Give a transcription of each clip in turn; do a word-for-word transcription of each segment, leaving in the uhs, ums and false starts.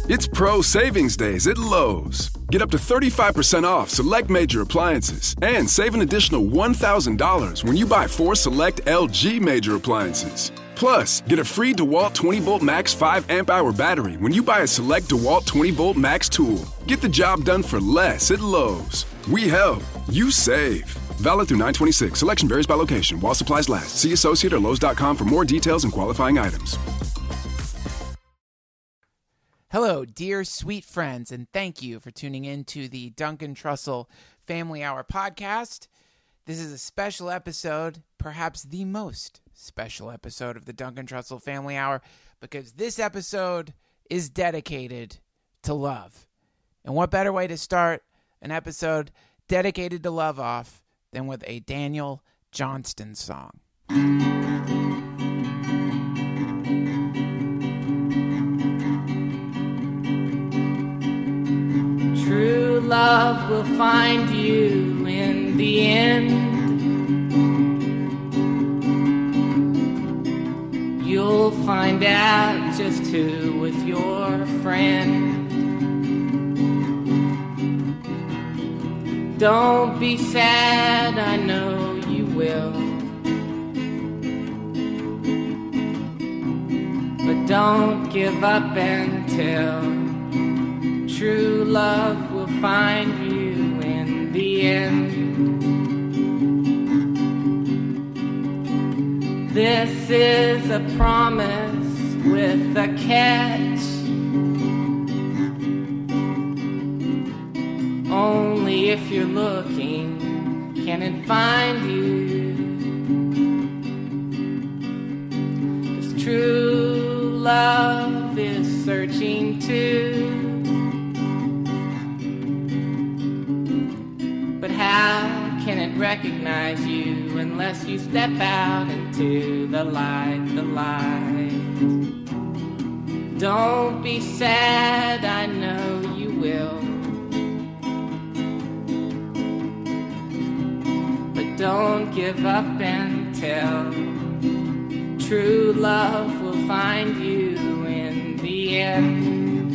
It's Pro Savings Days at Lowe's. Get up to thirty-five percent off select major appliances and save an additional one thousand dollars when you buy four select L G major appliances. Plus, get a free DeWalt twenty volt max five amp hour battery when you buy a select DeWalt twenty volt max tool. Get the job done for less at Lowe's. We help, you save. Valid through nine twenty-six. Selection varies by location. While supplies last. See Associate or Lowe's dot com for more details and qualifying items. Hello, dear sweet friends, and thank you for tuning in to the Duncan Trussell Family Hour podcast. This is a special episode, perhaps the most special episode of the Duncan Trussell Family Hour, because this episode is dedicated to love. And what better way to start an episode dedicated to love off than with a Daniel Johnston song. True love will find you in the end. You'll find out just who was your friend. Don't be sad, I know you will. But don't give up until true love will find you in the end. This is a promise with a catch. Only if you're looking can it find you. 'Cause true love is searching too. But how can it recognize you unless you step out into the light, the light? Don't be sad, I know you will. But don't give up until true love will find you in the end.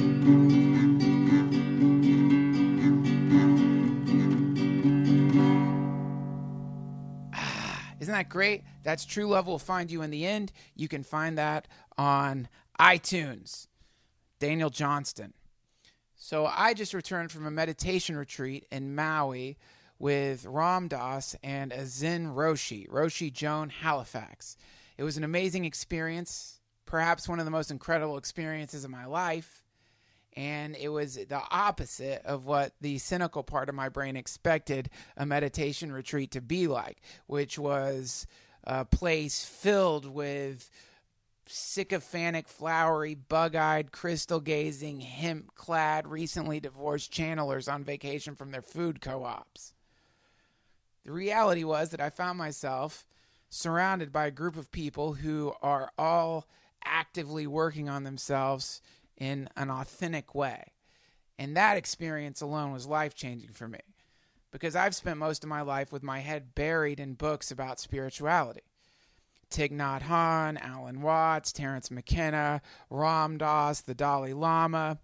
Isn't that great? That's True Love Will Find You in the End. You can find that on iTunes. Daniel Johnston. So I just returned from a meditation retreat in Maui with Ram Dass and Azin Roshi, Roshi Joan Halifax. It was an amazing experience, perhaps one of the most incredible experiences of my life. And it was the opposite of what the cynical part of my brain expected a meditation retreat to be like, which was a place filled with sycophantic, flowery, bug-eyed, crystal-gazing, hemp-clad, recently divorced channelers on vacation from their food co-ops. The reality was that I found myself surrounded by a group of people who are all actively working on themselves in an authentic way. And that experience alone was life-changing for me, because I've spent most of my life with my head buried in books about spirituality. Thich Nhat Hanh, Alan Watts, Terence McKenna, Ram Dass, the Dalai Lama,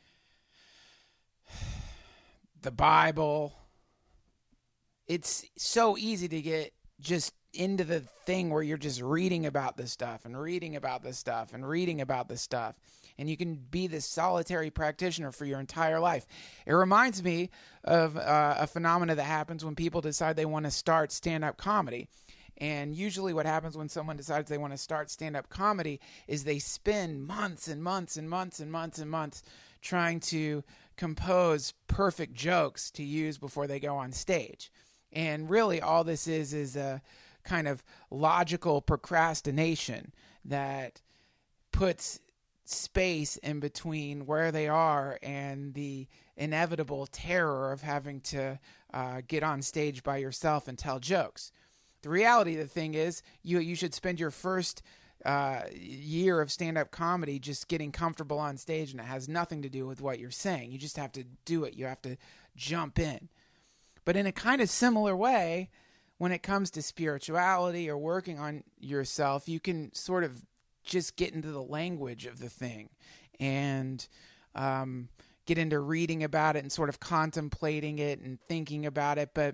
the Bible. It's so easy to get just into the thing where you're just reading about this stuff and reading about this stuff and reading about this stuff. And you can be this solitary practitioner for your entire life. It reminds me of uh, a phenomena that happens when people decide they want to start stand-up comedy. And usually what happens when someone decides they want to start stand-up comedy is they spend months and months and months and months and months trying to compose perfect jokes to use before they go on stage. And really all this is is a kind of logical procrastination that puts space in between where they are and the inevitable terror of having to uh, get on stage by yourself and tell jokes. The reality of the thing is you you should spend your first uh, year of stand-up comedy just getting comfortable on stage, and it has nothing to do with what you're saying. You just have to do it. You have to jump in. But in a kind of similar way, when it comes to spirituality or working on yourself, you can sort of just get into the language of the thing and um, get into reading about it and sort of contemplating it and thinking about it. But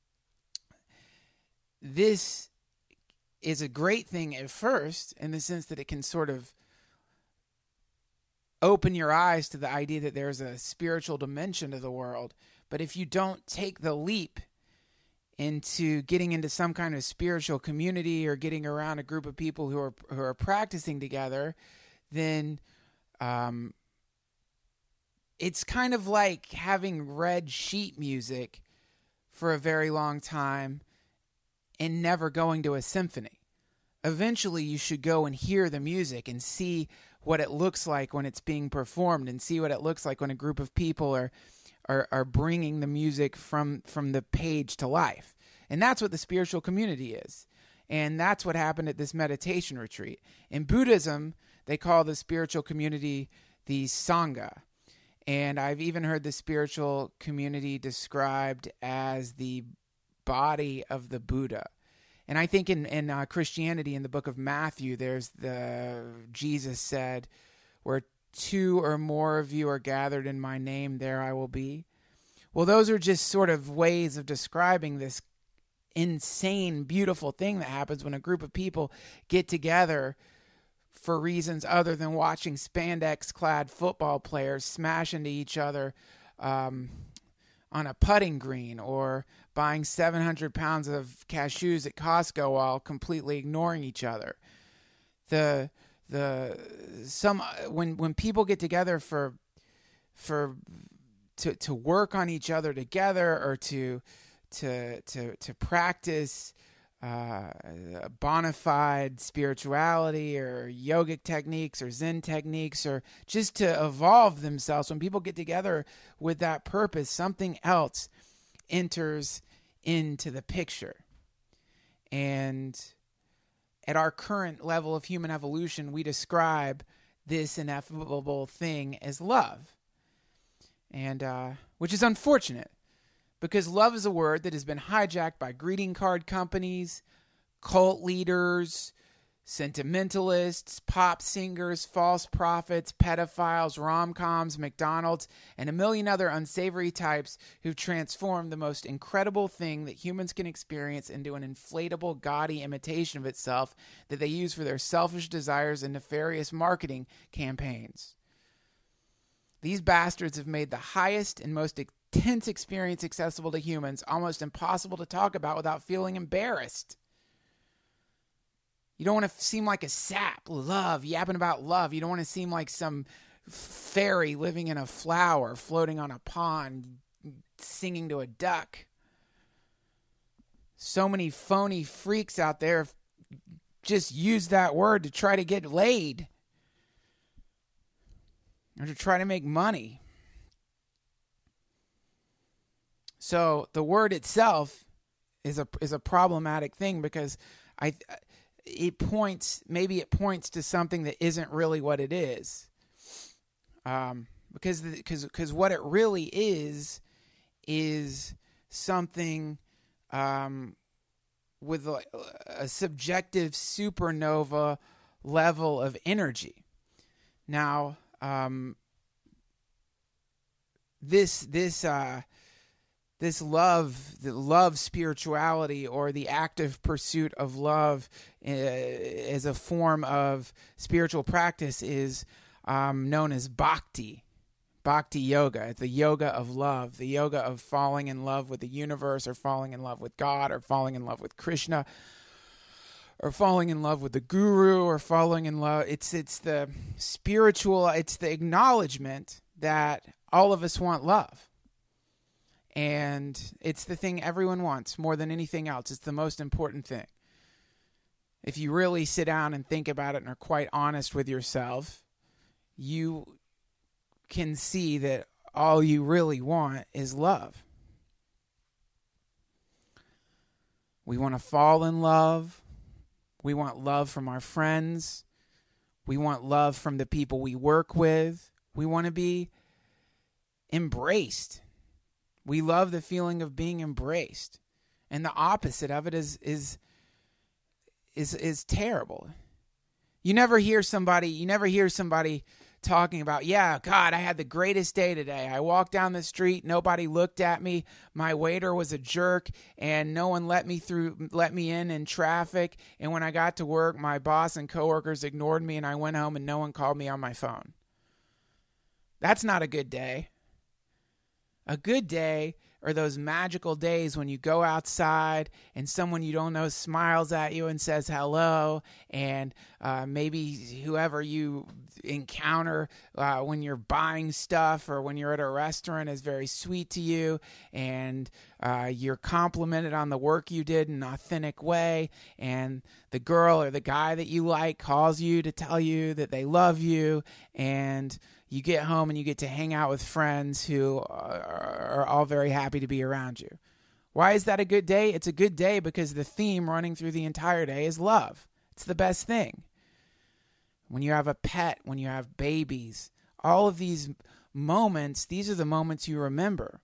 this is a great thing at first, in the sense that it can sort of open your eyes to the idea that there's a spiritual dimension to the world. But if you don't take the leap into getting into some kind of spiritual community or getting around a group of people who are who are practicing together, then um, it's kind of like having read sheet music for a very long time and never going to a symphony. Eventually, you should go and hear the music and see what it looks like when it's being performed, and see what it looks like when a group of people are are, are bringing the music from, from the page to life. And that's what the spiritual community is. And that's what happened at this meditation retreat. In Buddhism, they call the spiritual community the Sangha. And I've even heard the spiritual community described as the body of the Buddha. And I think in, in uh, Christianity, in the book of Matthew, there's the, Jesus said, where two or more of you are gathered in my name, there I will be. Well, those are just sort of ways of describing this insane, beautiful thing that happens when a group of people get together for reasons other than watching spandex-clad football players smash into each other um, on a putting green, or buying seven hundred pounds of cashews at Costco while completely ignoring each other. The the some when when people get together for for to to work on each other together, or to to to to practice uh, bona fide spirituality or yogic techniques or Zen techniques, or just to evolve themselves, when people get together with that purpose, something else enters into the picture. And at our current level of human evolution, we describe this ineffable thing as love. And uh, which is unfortunate, because love is a word that has been hijacked by greeting card companies, cult leaders, sentimentalists, pop singers, false prophets, pedophiles, rom-coms, McDonald's, and a million other unsavory types who've transformed the most incredible thing that humans can experience into an inflatable, gaudy imitation of itself that they use for their selfish desires and nefarious marketing campaigns. These bastards have made the highest and most intense experience accessible to humans almost impossible to talk about without feeling embarrassed. You don't want to seem like a sap. Love, yapping about love. You don't want to seem like some fairy living in a flower, floating on a pond, singing to a duck. So many phony freaks out there just use that word to try to get laid, or to try to make money. So the word itself is a is a problematic thing, because I. It points, maybe it points to something that isn't really what it is. Um, because, because, because what it really is, is something, um, with a, a subjective supernova level of energy. Now, um, this, this, uh, This love, the love spirituality, or the active pursuit of love uh, as a form of spiritual practice, is um, known as bhakti. Bhakti yoga, the yoga of love, the yoga of falling in love with the universe, or falling in love with God, or falling in love with Krishna, or falling in love with the guru, or falling in love. It's, it's the spiritual, it's the acknowledgement that all of us want love. And it's the thing everyone wants more than anything else. It's the most important thing. If you really sit down and think about it and are quite honest with yourself, you can see that all you really want is love. We want to fall in love. We want love from our friends. We want love from the people we work with. We want to be embraced. We love the feeling of being embraced. And the opposite of it is is is is terrible. You never hear somebody, you never hear somebody talking about, yeah, God, I had the greatest day today. I walked down the street, nobody looked at me. My waiter was a jerk, and no one let me through, let me in in traffic. And when I got to work, my boss and coworkers ignored me, and I went home and no one called me on my phone. That's not a good day. A good day are those magical days when you go outside and someone you don't know smiles at you and says hello, and uh, maybe whoever you encounter uh, when you're buying stuff or when you're at a restaurant is very sweet to you, and uh, you're complimented on the work you did in an authentic way, and the girl or the guy that you like calls you to tell you that they love you, and you get home and you get to hang out with friends who are all very happy to be around you. Why is that a good day? It's a good day because the theme running through the entire day is love. It's the best thing. When you have a pet, when you have babies, all of these moments, these are the moments you remember.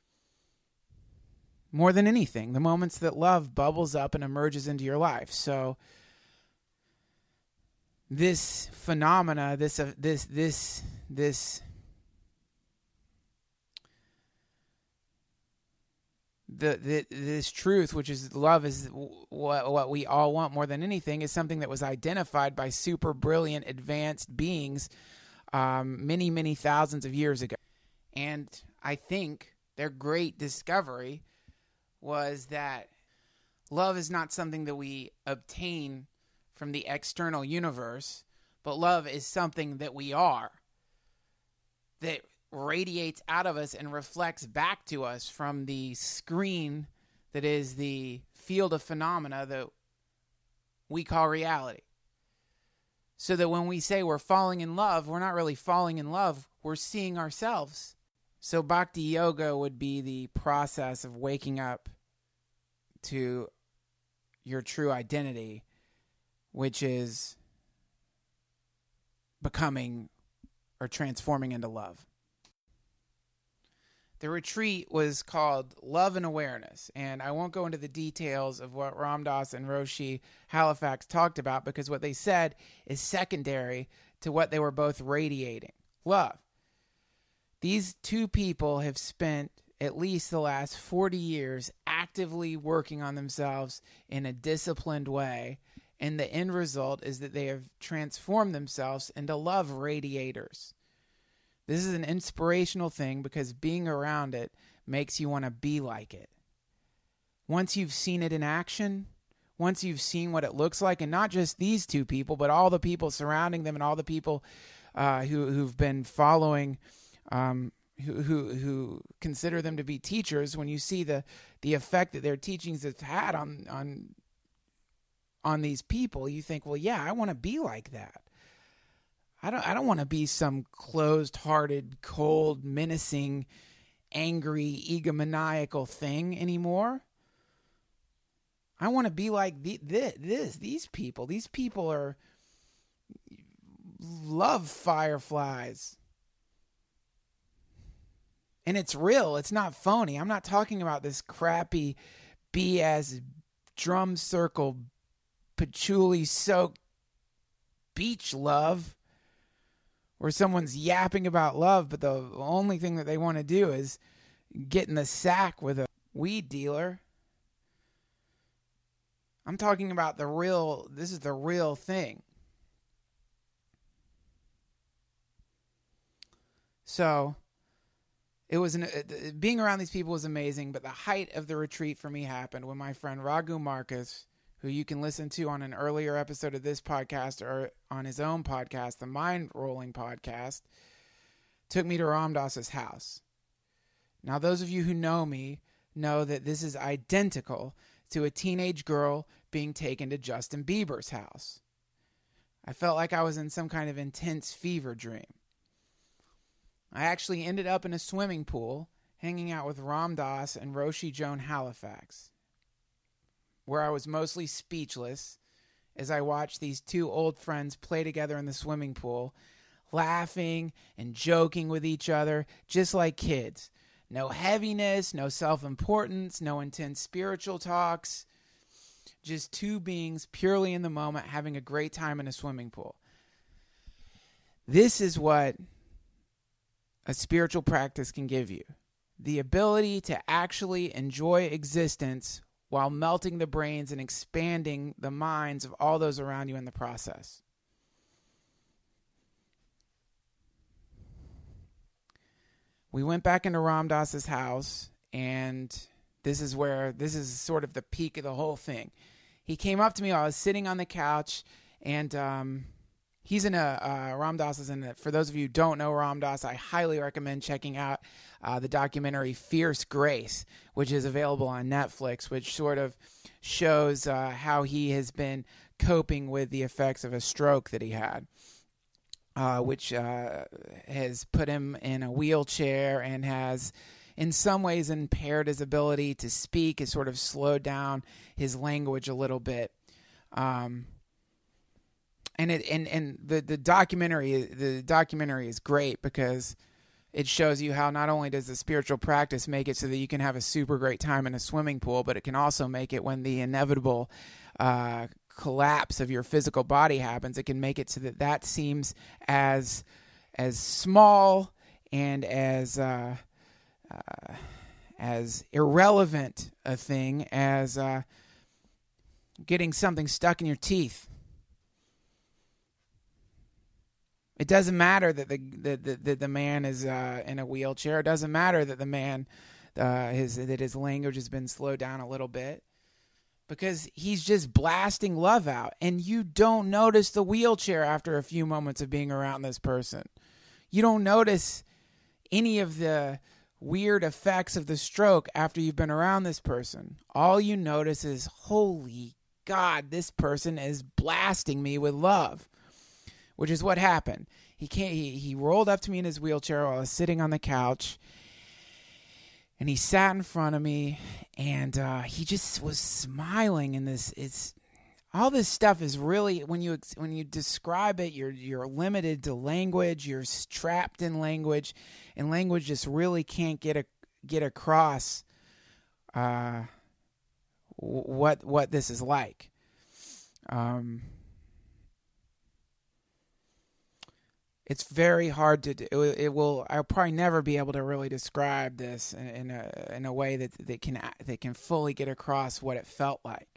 More than anything, the moments that love bubbles up and emerges into your life. So this phenomena, this, uh, this, this, this, the, the, this truth, which is love is what, what we all want more than anything, is something that was identified by super brilliant, advanced beings um, many, many thousands of years ago. And I think their great discovery was that love is not something that we obtain from the external universe, but love is something that we are, that radiates out of us and reflects back to us from the screen that is the field of phenomena that we call reality. So that when we say we're falling in love, we're not really falling in love, we're seeing ourselves. So Bhakti Yoga would be the process of waking up to your true identity, which is becoming or transforming into love. The retreat was called Love and Awareness, and I won't go into the details of what Ram Dass and Roshi Halifax talked about because what they said is secondary to what they were both radiating. Love. These two people have spent at least the last forty years actively working on themselves in a disciplined way, and the end result is that they have transformed themselves into love radiators. This is an inspirational thing because being around it makes you want to be like it. Once you've seen it in action, once you've seen what it looks like, and not just these two people, but all the people surrounding them and all the people uh, who, who've been following, um, who, who who consider them to be teachers, when you see the, the effect that their teachings have had on on on these people, you think, well, yeah, I want to be like that. I don't I don't want to be some closed-hearted, cold, menacing, angry, egomaniacal thing anymore. I want to be like the, the, this, these people. These people are love fireflies. And it's real. It's not phony. I'm not talking about this crappy B S drum circle patchouli-soaked beach love where someone's yapping about love, but the only thing that they want to do is get in the sack with a weed dealer. I'm talking about the real, this is the real thing. So, it was an, uh, being around these people was amazing, but the height of the retreat for me happened when my friend Raghu Marcus, who you can listen to on an earlier episode of this podcast or on his own podcast, the Mind Rolling Podcast, took me to Ram Dass's house. Now, those of you who know me know that this is identical to a teenage girl being taken to Justin Bieber's house. I felt like I was in some kind of intense fever dream. I actually ended up in a swimming pool hanging out with Ram Dass and Roshi Joan Halifax, where I was mostly speechless as I watched these two old friends play together in the swimming pool, laughing and joking with each other, just like kids. No heaviness, no self-importance, no intense spiritual talks, just two beings purely in the moment having a great time in a swimming pool. This is what a spiritual practice can give you. The ability to actually enjoy existence while melting the brains and expanding the minds of all those around you in the process. We went back into Ram Dass's house, and this is where, this is sort of the peak of the whole thing. He came up to me while I was sitting on the couch, and um, he's in a, uh, Ram Dass is in a, for those of you who don't know Ram Dass, I highly recommend checking out uh, the documentary Fierce Grace, which is available on Netflix, which sort of shows uh, how he has been coping with the effects of a stroke that he had, uh, which uh, has put him in a wheelchair and has in some ways impaired his ability to speak, has sort of slowed down his language a little bit. Um, and it and, and the, the documentary the documentary is great because it shows you how not only does the spiritual practice make it so that you can have a super great time in a swimming pool, but it can also make it when the inevitable uh, collapse of your physical body happens, it can make it so that that seems as as small and as uh, uh, as irrelevant a thing as uh, getting something stuck in your teeth. It doesn't matter that the the, the, the man is uh, in a wheelchair. It doesn't matter that the man uh, his that his language has been slowed down a little bit, because he's just blasting love out, and you don't notice the wheelchair after a few moments of being around this person. You don't notice any of the weird effects of the stroke after you've been around this person. All you notice is, holy God, this person is blasting me with love. Which is what happened. He can't. He, he rolled up to me in his wheelchair while I was sitting on the couch, and he sat in front of me, and uh, he just was smiling. And this, it's all this stuff is really, when you when you describe it, you're you're limited to language. You're trapped in language, and language just really can't get a get across uh, what what this is like. Um. It's very hard to do. It, it will. I'll probably never be able to really describe this in, in a in a way that that can that can fully get across what it felt like.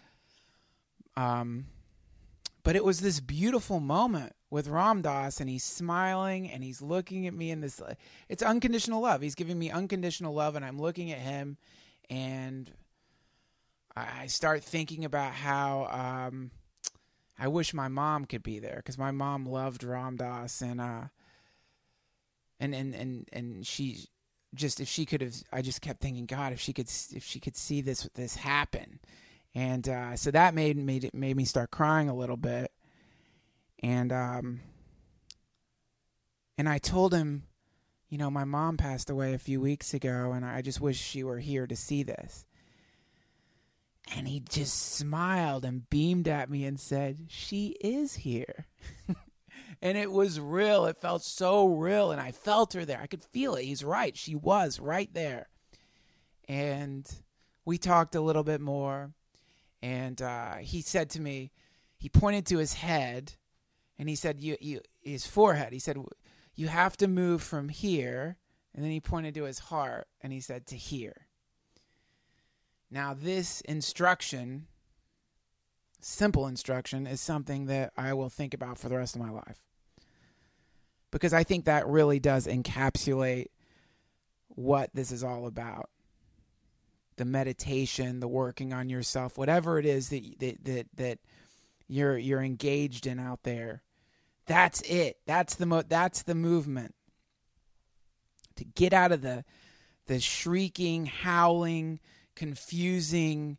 Um, but it was this beautiful moment with Ram Dass, and he's smiling and he's looking at me in this. It's unconditional love. He's giving me unconditional love, and I'm looking at him, and I start thinking about how. Um, I wish my mom could be there, because my mom loved Ram Dass, and uh, and and and and she just, if she could have, I just kept thinking, God, if she could, if she could see this this happen, and uh, so that made made it made me start crying a little bit, and um, and I told him, you know, my mom passed away a few weeks ago, and I just wish she were here to see this. And he just smiled and beamed at me and said, she is here. And it was real. It felt so real. And I felt her there. I could feel it. He's right. She was right there. And we talked a little bit more. And uh, he said to me, he pointed to his head. And he said, "You, you, his forehead. He said, you have to move from here. And then he pointed to his heart. And he said, to here. Now, this instruction, simple instruction, is something that I will think about for the rest of my life. Because I think that really does encapsulate what this is all about. The meditation, the working on yourself, whatever it is that that that, that you're you're engaged in out there. That's it. That's the mo- that's the movement. To get out of the the shrieking, howling, confusing,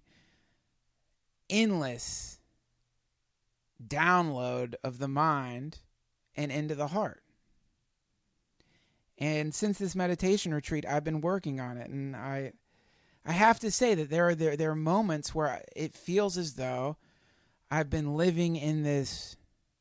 endless download of the mind and into the heart. And since this meditation retreat, I've been working on it, and I I have to say that there are there, there are moments where it feels as though I've been living in this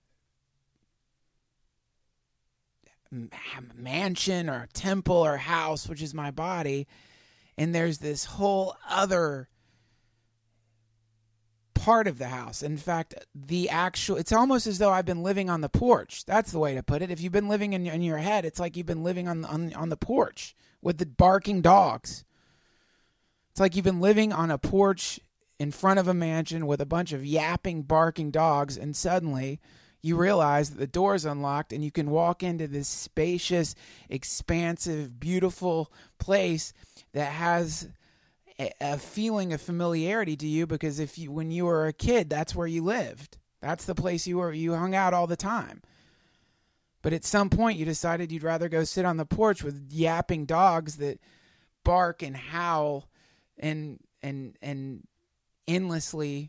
mansion or temple or house, which is my body, and there's this whole other part of the house. In fact, the actual, it's almost as though I've been living on the porch. That's the way to put it. If you've been living in, in your head, it's like you've been living on, on, on the porch with the barking dogs. It's like you've been living on a porch in front of a mansion with a bunch of yapping, barking dogs, and suddenly you realize that the door's unlocked and you can walk into this spacious, expansive, beautiful place that has a, a feeling of familiarity to you, because if you, when you were a kid, that's where you lived. That's the place you were, you hung out all the time. But at some point you decided you'd rather go sit on the porch with yapping dogs that bark and howl and and and endlessly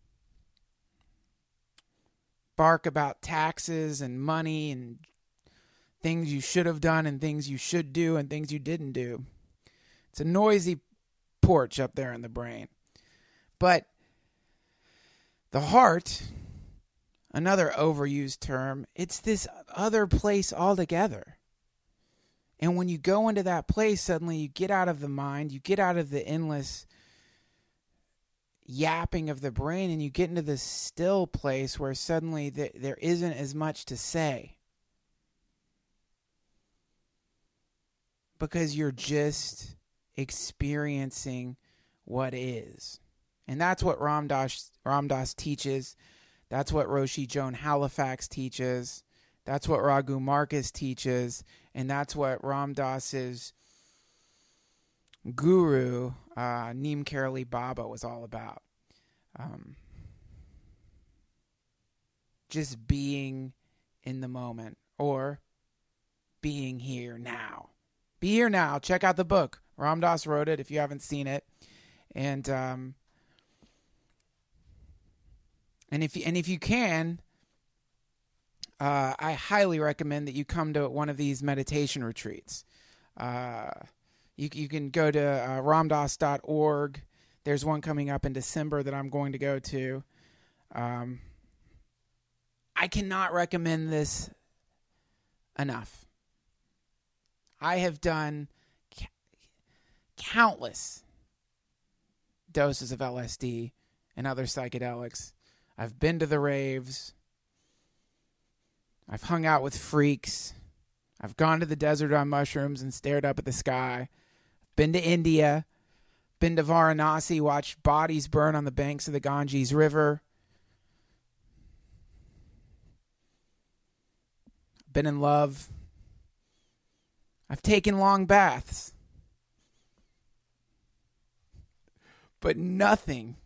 bark about taxes and money and things you should have done and things you should do and things you didn't do. It's a noisy porch up there in the brain. But the heart, another overused term, it's this other place altogether. And when you go into that place, suddenly you get out of the mind, you get out of the endless yapping of the brain, and you get into this still place where suddenly th- there isn't as much to say. Because you're just experiencing what is. And that's what Ram Dass, Ram Dass teaches. That's what Roshi Joan Halifax teaches. That's what Raghu Marcus teaches. And that's what Ram Dass's guru, uh, Neem Karoli Baba, was all about. Um, just being in the moment, or being here now. Be here now. Check out the book. Ram Dass wrote it if you haven't seen it. And um, and if you, and if you can, uh, I highly recommend that you come to one of these meditation retreats. Uh, you you can go to uh, ramdass dot org. There's one coming up in December that I'm going to go to. Um, I cannot recommend this enough. I have done c- countless doses of L S D and other psychedelics. I've been to the raves. I've hung out with freaks. I've gone to the desert on mushrooms and stared up at the sky. Been to India. Been to Varanasi, watched bodies burn on the banks of the Ganges River. Been in love. I've taken long baths. But nothing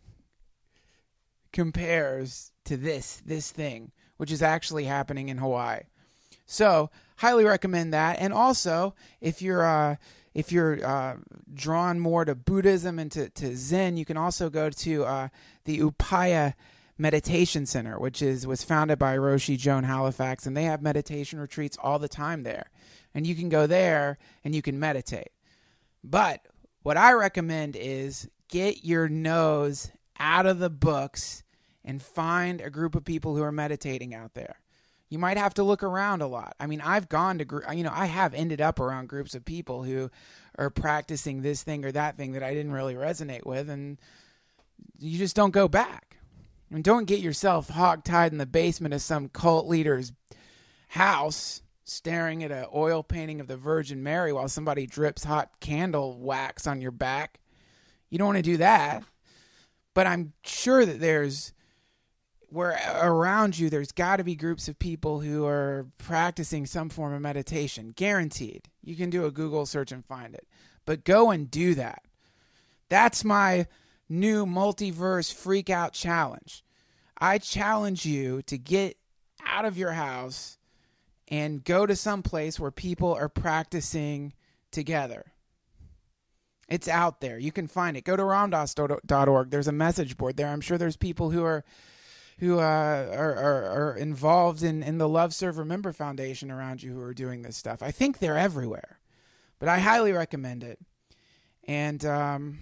compares to this, this thing, which is actually happening in Hawaii. So, highly recommend that. And also, if you're uh, if you're uh, drawn more to Buddhism and to, to Zen, you can also go to uh, the Upaya Meditation Center, which is was founded by Roshi Joan Halifax, and they have meditation retreats all the time there. And you can go there and you can meditate. But what I recommend is get your nose out of the books and find a group of people who are meditating out there. You might have to look around a lot. I mean, I've gone to, you know, I have ended up around groups of people who are practicing this thing or that thing that I didn't really resonate with, and you just don't go back. And don't get yourself hogtied in the basement of some cult leader's house staring at an oil painting of the Virgin Mary while somebody drips hot candle wax on your back. You don't want to do that. But I'm sure that there's, where around you, there's got to be groups of people who are practicing some form of meditation. Guaranteed. You can do a Google search and find it. But go and do that. That's my new multiverse freak out challenge. I challenge you to get out of your house and go to some place where people are practicing together. It's out there. You can find it. Go to ramdass dot org. There's a message board there. I'm sure there's people who are who uh, are, are, are involved in, in the Love Serve Remember Foundation around you who are doing this stuff. I think they're everywhere. But I highly recommend it. And um,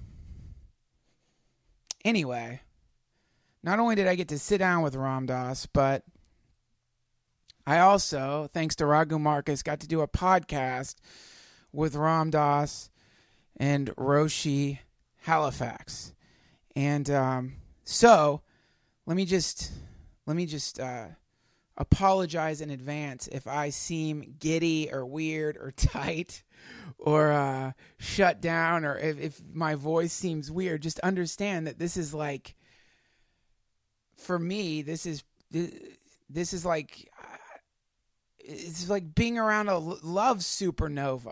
anyway, not only did I get to sit down with Ram Dass, but I also, thanks to Raghu Marcus, got to do a podcast with Ram Dass and Roshi Halifax. And um, So let me just let me just uh, apologize in advance if I seem giddy or weird or tight or uh, shut down, or if, if my voice seems weird. Just understand that this is like, for me, this is this is like it's like being around a love supernova.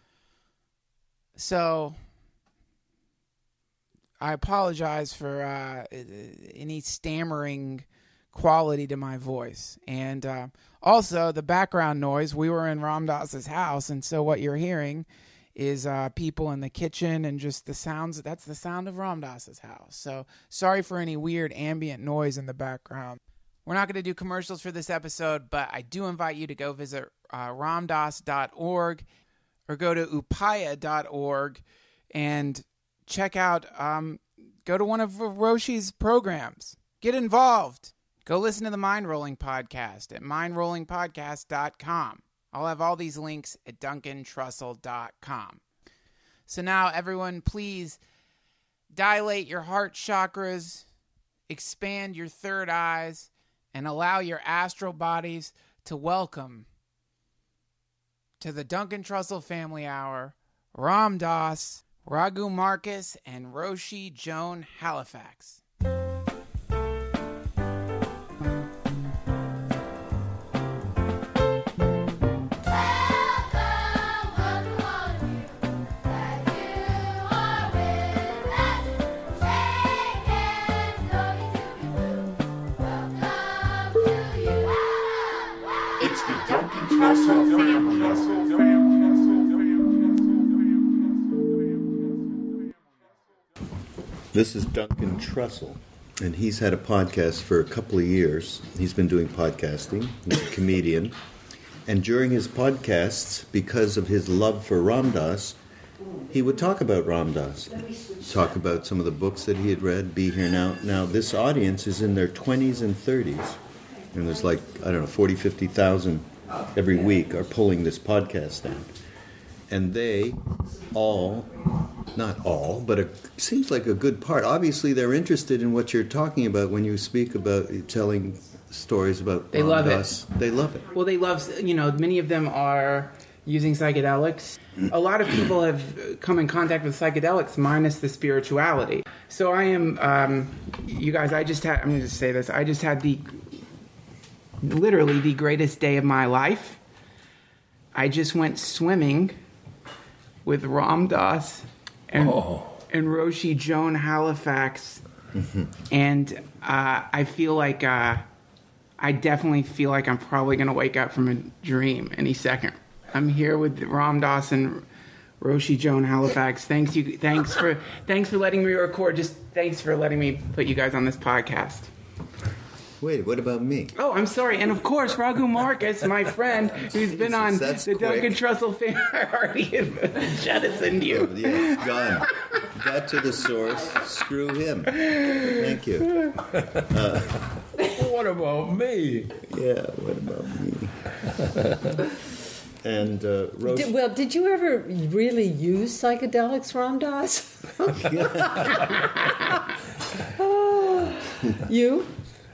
So I apologize for uh, any stammering quality to my voice. And uh, also, the background noise, we were in Ram Dass's house, and so what you're hearing is uh, people in the kitchen and just the sounds. That's the sound of Ram Dass's house. So sorry for any weird ambient noise in the background. We're not going to do commercials for this episode, but I do invite you to go visit uh, ramdass dot org or go to upaya dot org and check out, um, go to one of Roshi's programs. Get involved. Go listen to the Mind Rolling Podcast at mind rolling podcast dot com. I'll have all these links at duncan trussell dot com. So now, everyone, please dilate your heart chakras, expand your third eyes, and allow your astral bodies to welcome to the Duncan Trussell Family Hour, Ram Dass, Raghu Marcus, and Roshi Joan Halifax. It's the Duncan Trussell Family. This is Duncan Trussell, and he's had a podcast for a couple of years. He's been doing podcasting. He's a comedian. And during his podcasts, because of his love for Ram Dass, he would talk about Ram Dass, talk about some of the books that he had read, Be Here Now. Now, this audience is in their twenties and thirties, and there's like, I don't know, forty, fifty thousand every week are pulling this podcast down. And they all, not all, but it seems like a good part. Obviously, they're interested in what you're talking about when you speak about telling stories about They Ram love Dass. it. They love it. Well, they love, you know, many of them are using psychedelics. A lot of people have come in contact with psychedelics minus the spirituality. So I am, um, you guys, I just had, I'm going to just say this, I just had the, literally the greatest day of my life. I just went swimming with Ram Dass and, oh. and Roshi Joan Halifax. Mm-hmm. And uh, I feel like, uh, I definitely feel like I'm probably going to wake up from a dream any second. I'm here with Ram Dass and Roshi Joan Halifax. Thanks you. Thanks for thanks for letting me record. Just thanks for letting me put you guys on this podcast. Wait, what about me? Oh, I'm sorry. And of course, Raghu Marcus, my friend, who's been on That's the quick. Duncan Trussell family. I already jettisoned you. Oh, yeah, gone. Got to the source. Screw him. Thank you. Uh, What about me? yeah, what about me? And uh, Roshi... Did, well, did you ever really use psychedelics, Ram Dass? Oh, you?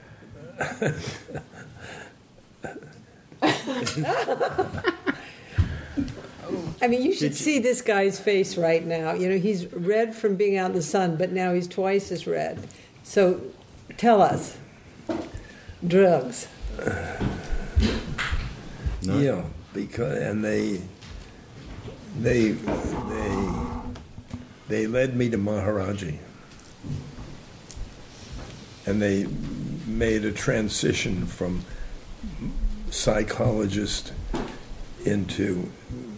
I mean, you should see this guy's face right now. You know, he's red from being out in the sun, but now he's twice as red. So, tell us. Drugs. No. Yeah, because and they they they they led me to Maharaji, and they made a transition from psychologist into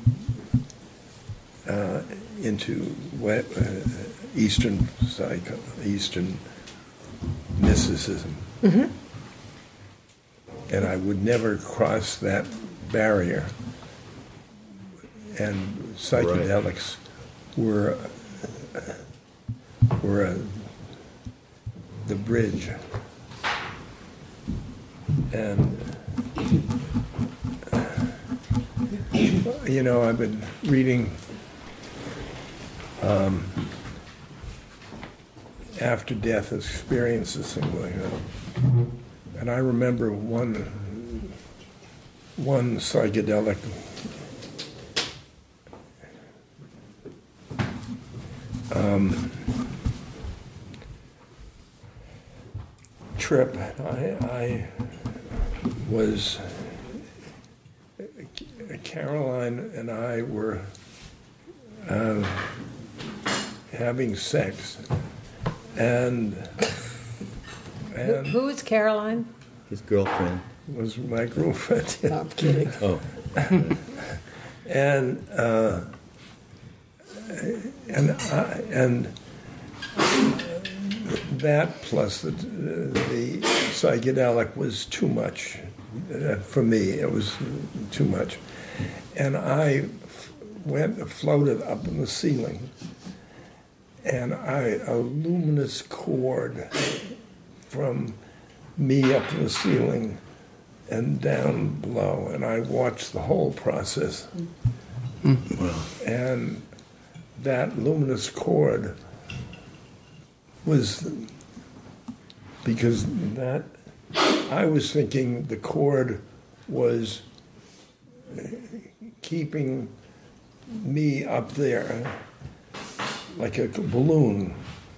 uh, into we- uh, Eastern psycho Eastern mysticism. Mm-hmm. And I would never cross that barrier. And psychedelics were were a, the bridge. And you know, I've been reading um, after-death experiences, something like that. And I remember one, one psychedelic um, trip. I, I was, Caroline and I were uh, having sex, and and Who is Caroline? His girlfriend. was my girlfriend. No, I'm kidding. Oh. and uh, and I, and that plus the the psychedelic was too much uh, for me. It was too much, and I went floated up in the ceiling, and I a luminous cord from me up in the ceiling and down below, and I watched the whole process. Mm. Wow. And that luminous cord was because that I was thinking the cord was keeping me up there like a balloon,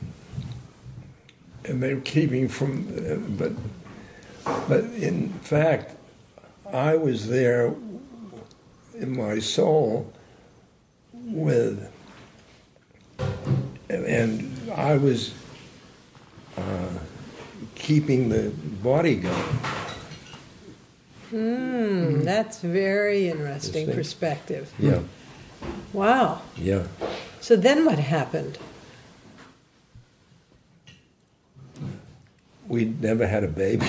and they were keeping from, but but in fact, I was there in my soul with, and I was uh, keeping the body going. Hmm, that's very interesting Interesting. perspective. Yeah, Wow. yeah. So then what happened? We never had a baby.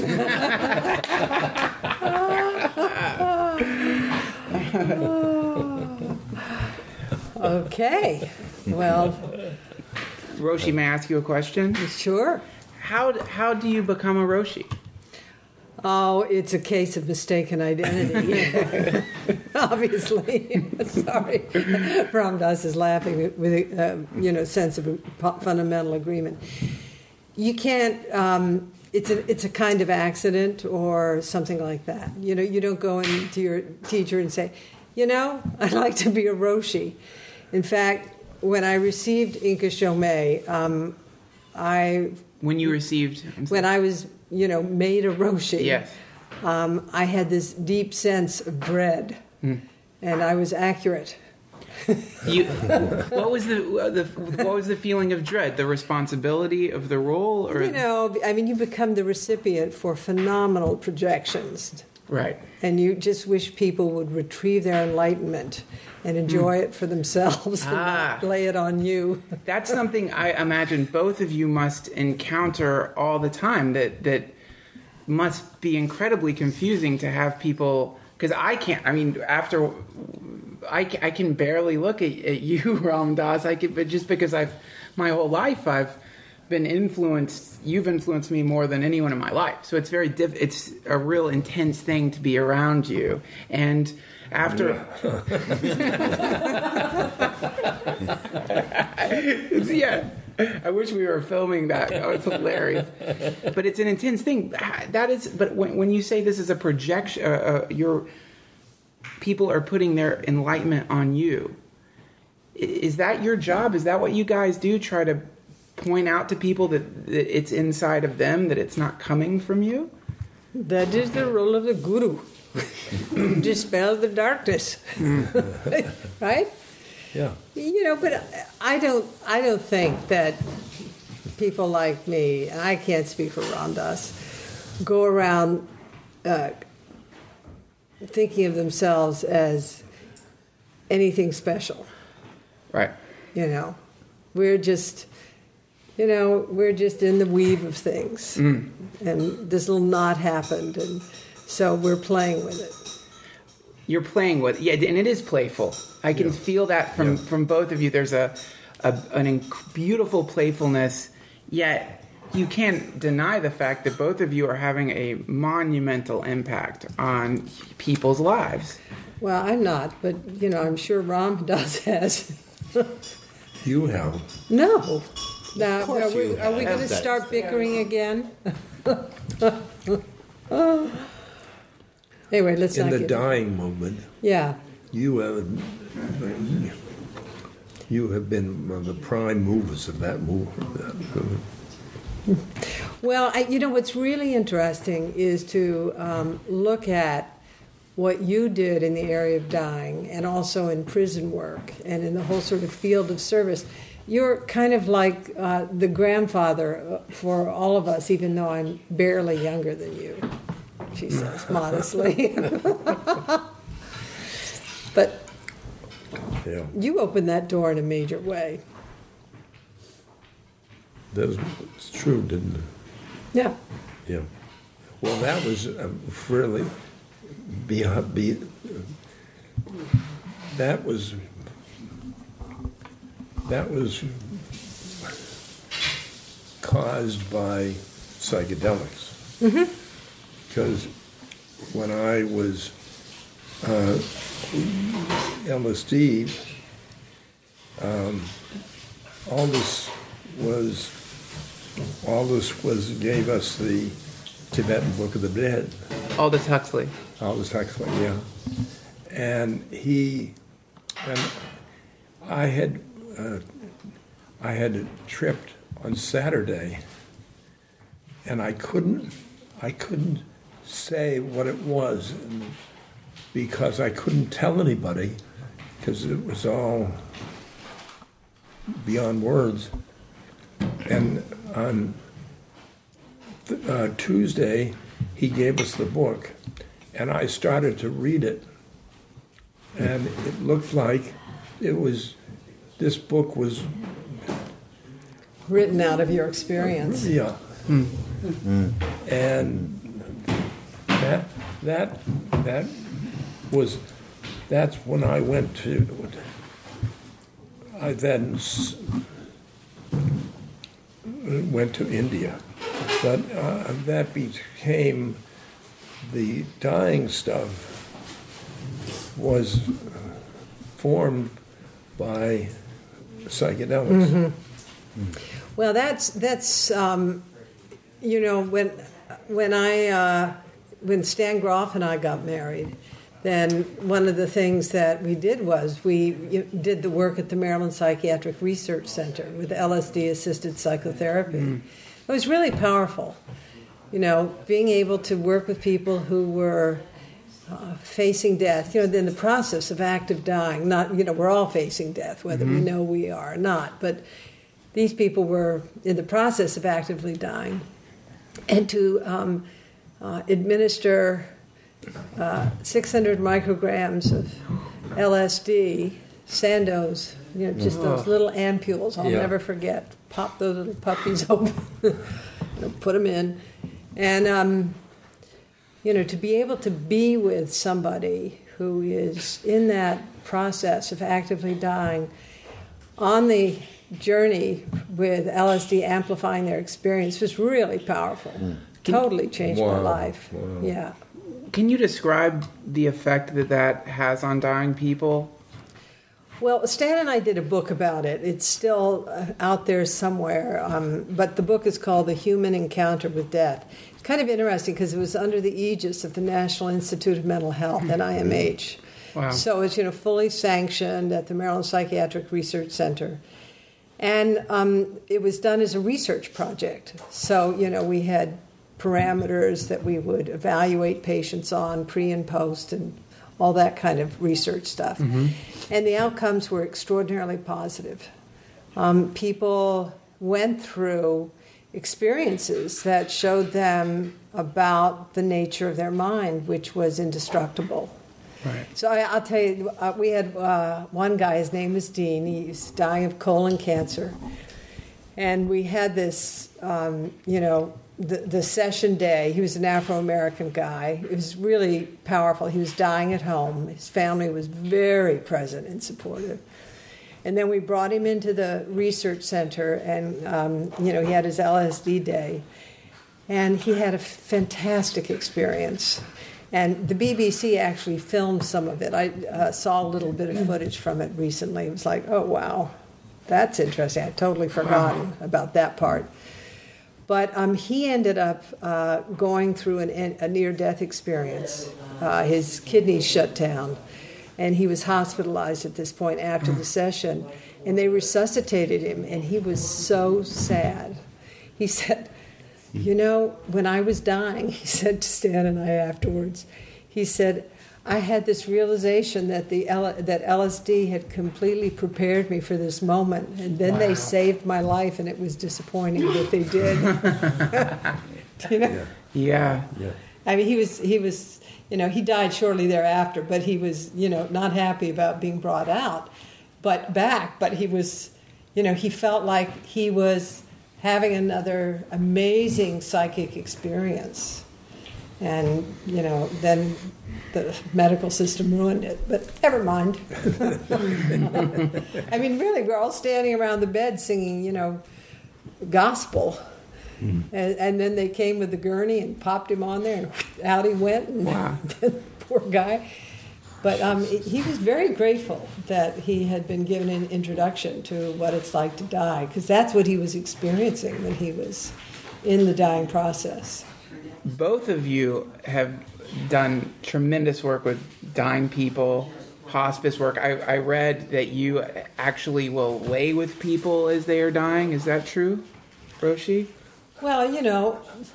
Okay. Well, Roshi, may I ask you a question? sure. How how do you become a Roshi? Oh, it's a case of mistaken identity. Obviously. Sorry. Ram Dass is laughing with a uh, you know, sense of fundamental agreement. You can't, um, it's, a, it's a kind of accident or something like that. You know, you don't go into your teacher and say, you know, I'd like to be a Roshi. In fact, when I received Inka Shomei, um, I... When you received... When I was, you know, made a Roshi, Yes. um, I had this deep sense of dread, Mm. and I was accurate. You, what was the, the what was the feeling of dread? The responsibility of the role, or You know, I mean, you become the recipient for phenomenal projections, right? and you just wish people would retrieve their enlightenment and enjoy it for themselves and Ah. not lay it on you. That's something I imagine both of you must encounter all the time. That that must be incredibly confusing to have people, because I can't. I mean, after I, ca- I can barely look at, at you, Ram Dass. I could, but just because I've my whole life I've been influenced. You've influenced me more than anyone in my life. So it's very diff, it's a real intense thing to be around you. And after, It's- yeah. I wish we were filming that. That was hilarious. But it's an intense thing. That is. But when when you say this is a projection, uh, uh, your people are putting their enlightenment on you. I- Is that your job? Is that what you guys do? Try to point out to people that, that it's inside of them, that it's not coming from you? That is the role of the guru. Dispel the darkness. Right? Yeah. You know, but I don't. I don't think that people like me, and I can't speak for Ram Dass, go around uh, thinking of themselves as anything special. Right. You know, we're just, you know, we're just in the weave of things, Mm. and this little knot happened, and so we're playing with it. You're playing with, yeah, and it is playful. I can feel that from, from both of you. There's a, a an inc- beautiful playfulness, yet you can't deny the fact that both of you are having a monumental impact on people's lives. Well, I'm not, but you know, I'm sure Ram Dass has. You have. No, Now, course are we, you are we have going to that. start bickering again? Anyway, let's In not the get dying moment, Yeah. you have you have been one of the prime movers of that movement. Well, I, you know, what's really interesting is to um, look at what you did in the area of dying and also in prison work and in the whole sort of field of service. You're kind of like uh, the grandfather for all of us, even though I'm barely younger than you, she says modestly. But Yeah, you opened that door in a major way. that was it's true, didn't it? Yeah. Yeah. Well, that was uh, really be, be that was that was caused by psychedelics. Mm-hmm. Because when I was uh, L S D, um, all this was all this was gave us the Tibetan Book of the Dead. Aldous Huxley. Aldous Huxley, yeah. And he, and I had, uh, I had tripped on Saturday, and I couldn't, I couldn't say what it was, and because I couldn't tell anybody, because it was all beyond words. And on th- uh, Tuesday, he gave us the book, and I started to read it, and it looked like it was, this book was, Written out of your experience. yeah. And that, that, that was, that's when I went to, I then s- went to India. But uh, that became, the dying stuff was formed by psychedelics. Mm-hmm. Well, that's that's um, you know when when I uh, when Stan Groff and I got married, then one of the things that we did was we did the work at the Maryland Psychiatric Research Center with L S D-assisted psychotherapy. Mm. It was really powerful, you know, being able to work with people who were uh, facing death, you know, in the process of active dying. Not, you know, we're all facing death, whether mm-hmm. we know we are or not, but these people were in the process of actively dying, and to um, uh, administer uh, six hundred micrograms of L S D, Sandoz, you know, just those little ampules. I'll Yeah. never forget. Pop those little puppies open, you know, put them in, and um, you know, to be able to be with somebody who is in that process of actively dying, on the journey with L S D amplifying their experience was really powerful. Mm. Totally changed wow. my life. Wow. Yeah. Can you describe the effect that that has on dying people? Well, Stan and I did a book about it. It's still uh, out there somewhere, um, but the book is called The Human Encounter with Death. It's kind of interesting because it was under the aegis of the National Institute of Mental Health, N I M H. Wow. So it's, you know, fully sanctioned at the Maryland Psychiatric Research Center. And um, it was done as a research project. So, you know, we had parameters that we would evaluate patients on pre and post and all that kind of research stuff. Mm-hmm. And the outcomes were extraordinarily positive. Um, people went through experiences that showed them about the nature of their mind, which was indestructible. Right. So I, I'll tell you, uh, we had uh, one guy, his name was Dean, he's dying of colon cancer. And we had this, um, you know, the, the session day. He was an Afro-American guy. It was really powerful. He was dying at home. His family was very present and supportive. And then we brought him into the research center, and, um, you know, he had his L S D day. And he had a fantastic experience. And the B B C actually filmed some of it. I uh, saw a little bit of footage from it recently. It was like, oh, wow. That's interesting. I'd totally forgotten wow. about that part. But um, he ended up uh, going through an, a near-death experience. Uh, his kidneys shut down, and he was hospitalized at this point after the session. And they resuscitated him, and he was so sad. He said, you know, when I was dying, he said to Stan and I afterwards, he said, I had this realization that the L- that L S D had completely prepared me for this moment, and then wow. they saved my life, and it was disappointing that they did. You know? Yeah. yeah. I mean, he was he was you know he died shortly thereafter, but he was you know not happy about being brought out, but back. But he was, you know, he felt like he was having another amazing psychic experience. And, you know, then the medical system ruined it. But never mind. I mean, really, we're all standing around the bed singing, you know, gospel. Mm. And, and then they came with the gurney and popped him on there, and out he went. And wow. Poor guy. But um, he was very grateful that he had been given an introduction to what it's like to die, because that's what he was experiencing when he was in the dying process. Both of you have done tremendous work with dying people, hospice work. I, I read that you actually will lay with people as they are dying. Is that true, Roshi? Well, you know,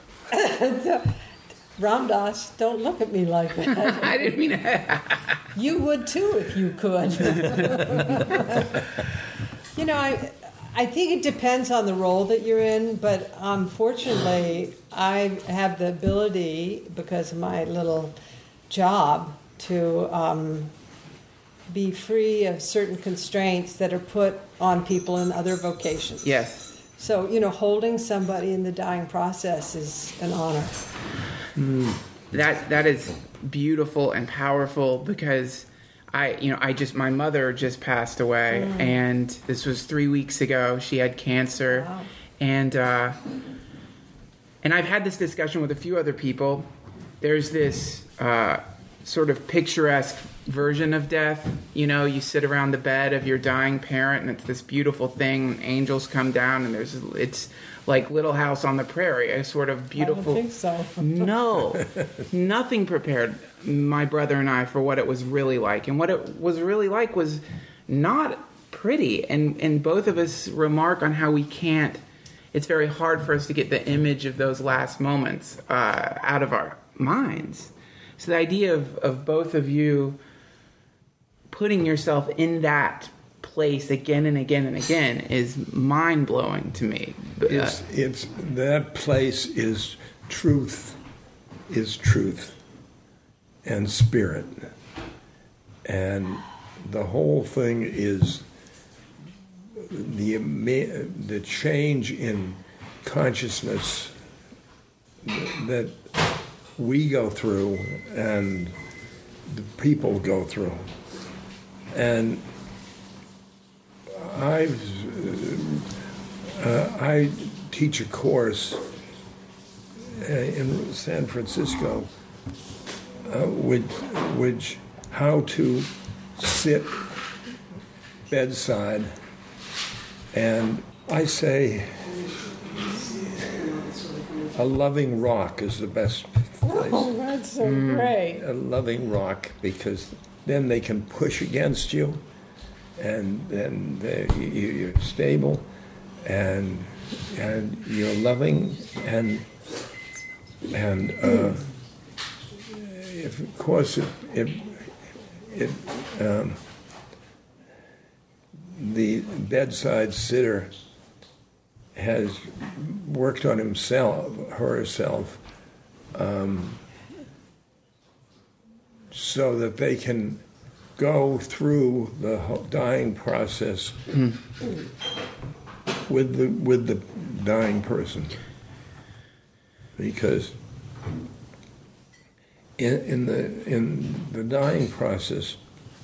Ram Dass, don't look at me like that. I didn't mean it. You would too if you could. You know, I... I think it depends on the role that you're in, but unfortunately, I have the ability, because of my little job, to um, be free of certain constraints that are put on people in other vocations. Yes. So, you know, holding somebody in the dying process is an honor. Mm. That that is beautiful and powerful, because I, you know, I just, my mother just passed away, mm. and this was three weeks ago. She had cancer, wow. and uh, and I've had this discussion with a few other people. There's this uh, sort of picturesque version of death. You know, you sit around the bed of your dying parent, and it's this beautiful thing. Angels come down, and there's it's like Little House on the Prairie, a sort of beautiful. I don't think so. No, nothing prepared my brother and I for what it was really like. And what it was really like was not pretty. And, and both of us remark on how we can't, it's very hard for us to get the image of those last moments uh, out of our minds. So the idea of, of both of you putting yourself in that place again and again and again is mind-blowing to me. It's, it's that place is truth, is truth. And spirit. And the whole thing is the the change in consciousness that we go through and the people go through. And I've, uh, I teach a course uh, in San Francisco Uh, which, which how to sit bedside, and I say a loving rock is the best place. Oh, that's so mm. great. A loving rock, because then they can push against you, and then they, you, you're stable, and and you're loving, and and. Uh, If, of course, it, it, it um, the bedside sitter has worked on himself, her herself, um, so that they can go through the dying process mm. with the with the dying person, because. In, in the in the dying process,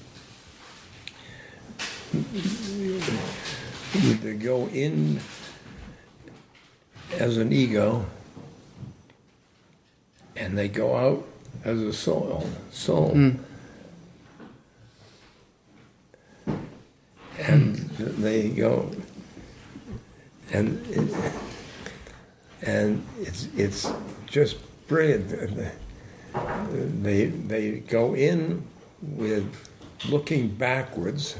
they go in as an ego, and they go out as a soul. Soul, mm. and they go, and it, and it's it's just brilliant. They they go in with looking backwards,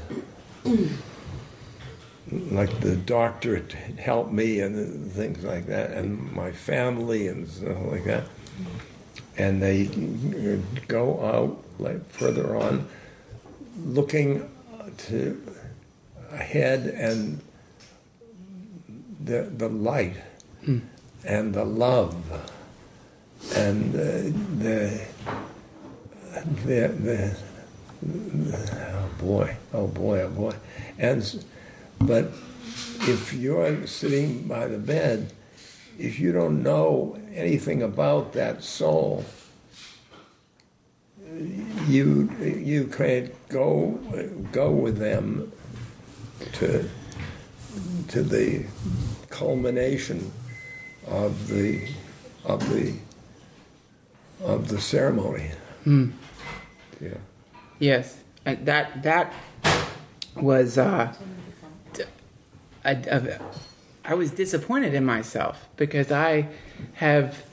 like the doctor helped me and things like that, and my family and stuff like that. And they go out like further on, looking to ahead and the the light mm. and the love and the the the, the oh boy oh boy oh boy and but if you're sitting by the bed, if you don't know anything about that soul, you you can't go go with them to to the culmination of the of the of the ceremony. Hmm. Yeah. Yes, and that that was. Uh, I, I, I was disappointed in myself because I have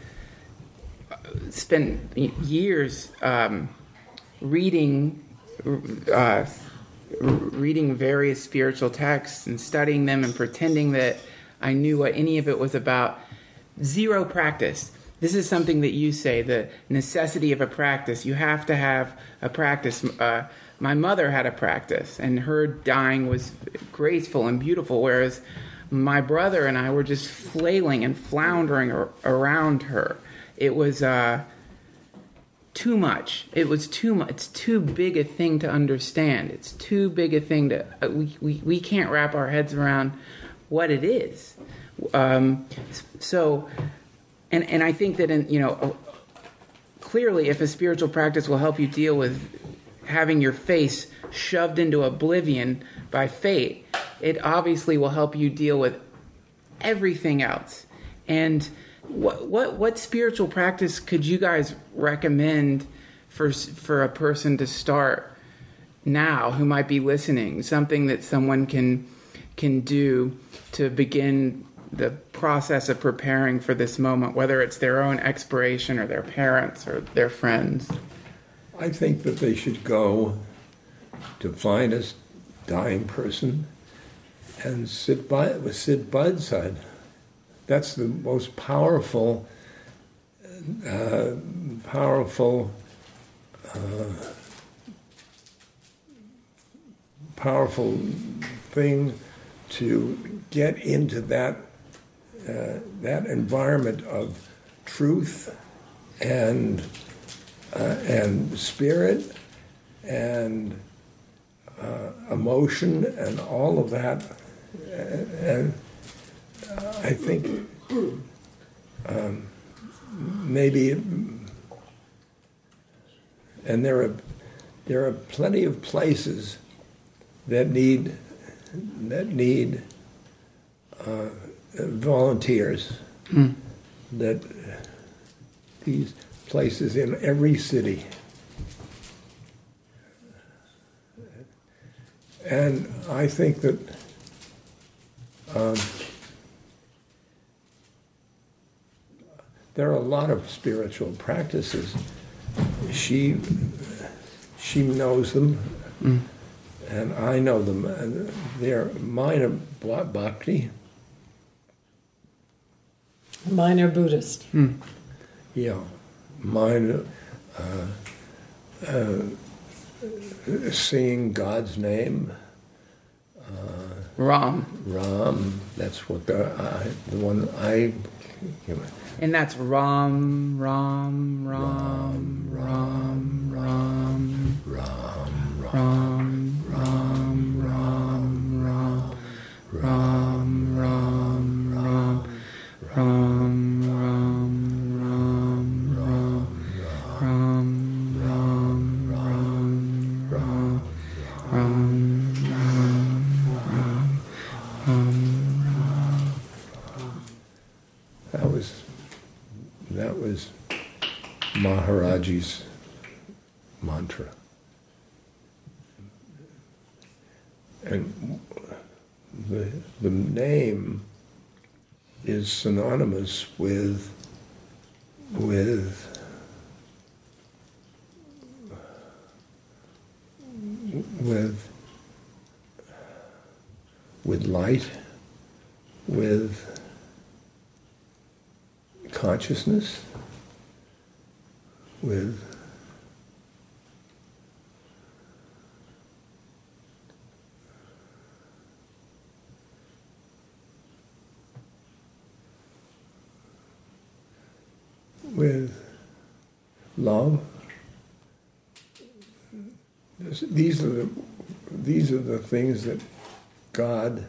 spent years um, reading uh, reading various spiritual texts and studying them and pretending that I knew what any of it was about. Zero practice. This is something that you say, the necessity of a practice. You have to have a practice. Uh, my mother had a practice, and her dying was graceful and beautiful, whereas my brother and I were just flailing and floundering ar- around her. It was uh, too much. It was too much. It's too big a thing to understand. It's too big a thing to... Uh, we, we, we can't wrap our heads around what it is. Um, so... And and I think that, in, you know, clearly if a spiritual practice will help you deal with having your face shoved into oblivion by fate, it obviously will help you deal with everything else. And what what what spiritual practice could you guys recommend for for a person to start now who might be listening? Something that someone can can do to begin the process of preparing for this moment, whether it's their own expiration or their parents or their friends? I think that they should go to find a dying person and sit by sit bedside. That's the most powerful, uh, powerful, uh, powerful thing to get into that. Uh, that environment of truth and uh, and spirit and uh, emotion and all of that, and uh, I think um, maybe, and there are there are plenty of places that need that need. Uh, volunteers mm. that these places in every city, and I think that um, there are a lot of spiritual practices. She she knows them, mm. and I know them. And they're minor bhakti. Minor Buddhist. Hmm. Yeah, minor uh, uh, saying God's name. Uh, Ram. Ram. That's what the uh, the one I. You know. And that's Ram, Ram, Ram, Ram, Ram, Ram, Ram, Ram, Ram, Ram, Ram, Ram, Ram, Ram, Ram. Ram, Ram, Ram, Ram, Ram, Ram, Ram, Ram, Ram, Ram, Ram, Ram. That was that was Maharaji's mantra, and the the name is synonymous with with with with light, with consciousness, with with love. These are the these are the things that God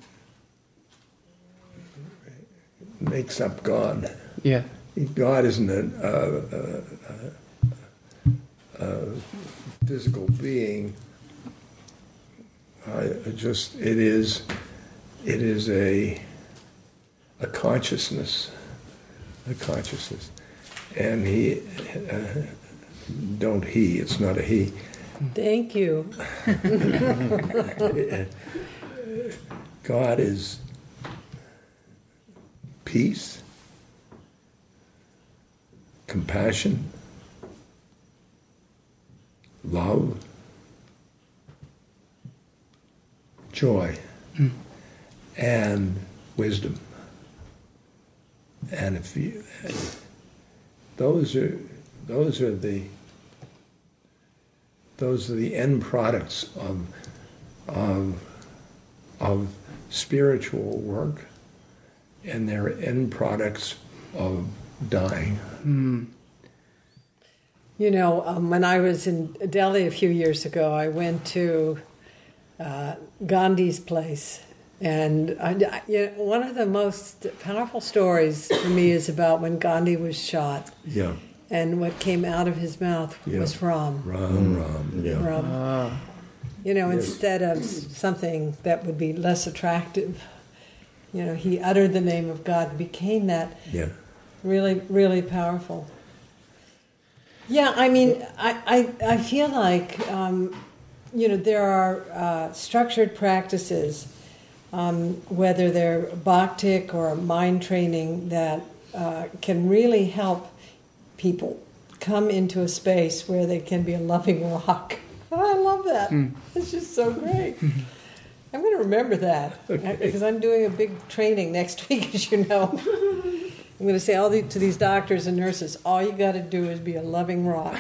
makes up God. Yeah. God isn't a, a, a, a physical being. I just it is it is a a consciousness, a consciousness, and he uh, don't he. It's not a he. Thank you. God is peace, compassion, love, joy, mm. and wisdom. And if you, those are those are the those are the end products of of of spiritual work, and they're end products of dying. Mm. You know, um, when I was in Delhi a few years ago, I went to uh, Gandhi's place. And I, I, you know, one of the most powerful stories for me is about when Gandhi was shot. Yeah. And what came out of his mouth yeah. was Ram. Ram, Ram, yeah. Ram. Ah. You know, Yes. instead of something that would be less attractive, you know, he uttered the name of God and became that. Yeah. Really, really powerful. Yeah, I mean, I, I, I feel like, um, you know, there are uh, structured practices, um, whether they're bhaktic or mind training, that uh, can really help people come into a space where they can be a loving rock. Oh, I love that. Mm. It's just so great. I'm going to remember that okay. because I'm doing a big training next week, as you know. I'm going to say all the, to these doctors and nurses, all you got to do is be a loving rock.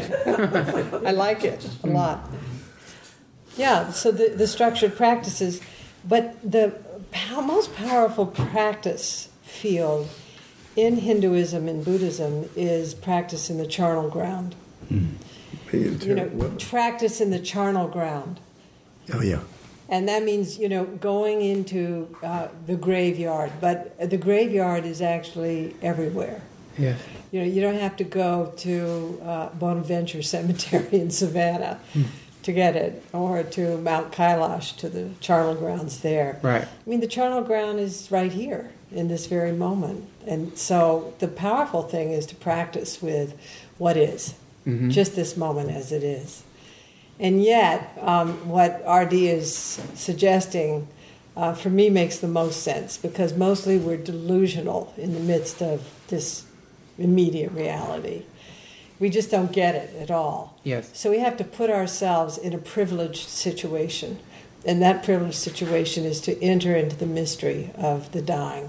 I like it a lot. Yeah, so the, the structured practices, but the pow- most powerful practice field in Hinduism and Buddhism is practice in the charnel ground. Mm. You know, what? Practice in the charnel ground. Oh, yeah. And that means, you know, going into uh, the graveyard. But the graveyard is actually everywhere. Yeah. You know, you don't have to go to uh, Bonaventure Cemetery in Savannah mm. to get it, or to Mount Kailash, to the charnel grounds there. Right. I mean, the charnel ground is right here in this very moment. And so the powerful thing is to practice with what is, mm-hmm. just this moment as it is. And yet, um, what R D is suggesting, uh, for me, makes the most sense, because mostly we're delusional in the midst of this immediate reality. We just don't get it at all. Yes. So we have to put ourselves in a privileged situation. And that privileged situation is to enter into the mystery of the dying.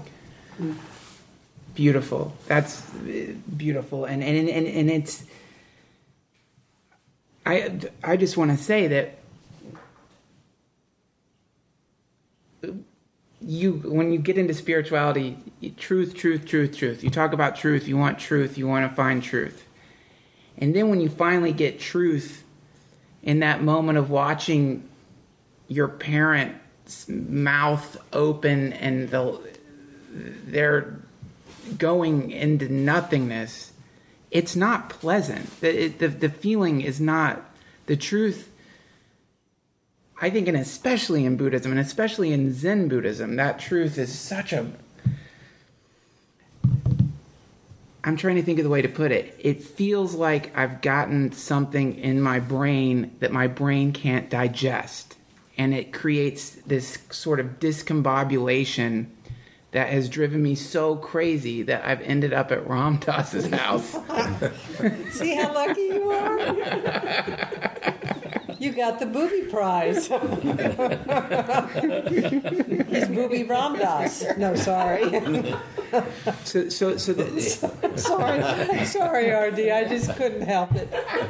Beautiful. That's beautiful. And, and, and, and it's... I, I just want to say that you, when you get into spirituality, truth, truth, truth, truth. You talk about truth, you want truth, you want to find truth. And then when you finally get truth in that moment of watching your parent's mouth open and the, they're going into nothingness, it's not pleasant. The, the the feeling is not the truth. I think, and especially in Buddhism, and especially in Zen Buddhism, that truth is such a... I'm trying to think of the way to put it. It feels like I've gotten something in my brain that my brain can't digest. and it creates this sort of discombobulation that has driven me so crazy that I've ended up at Ram Dass's house. See how lucky you are? You got the booby prize. He's Booby Ram Dass. No, sorry. so, so, so the, sorry, sorry, R D. I just couldn't help it.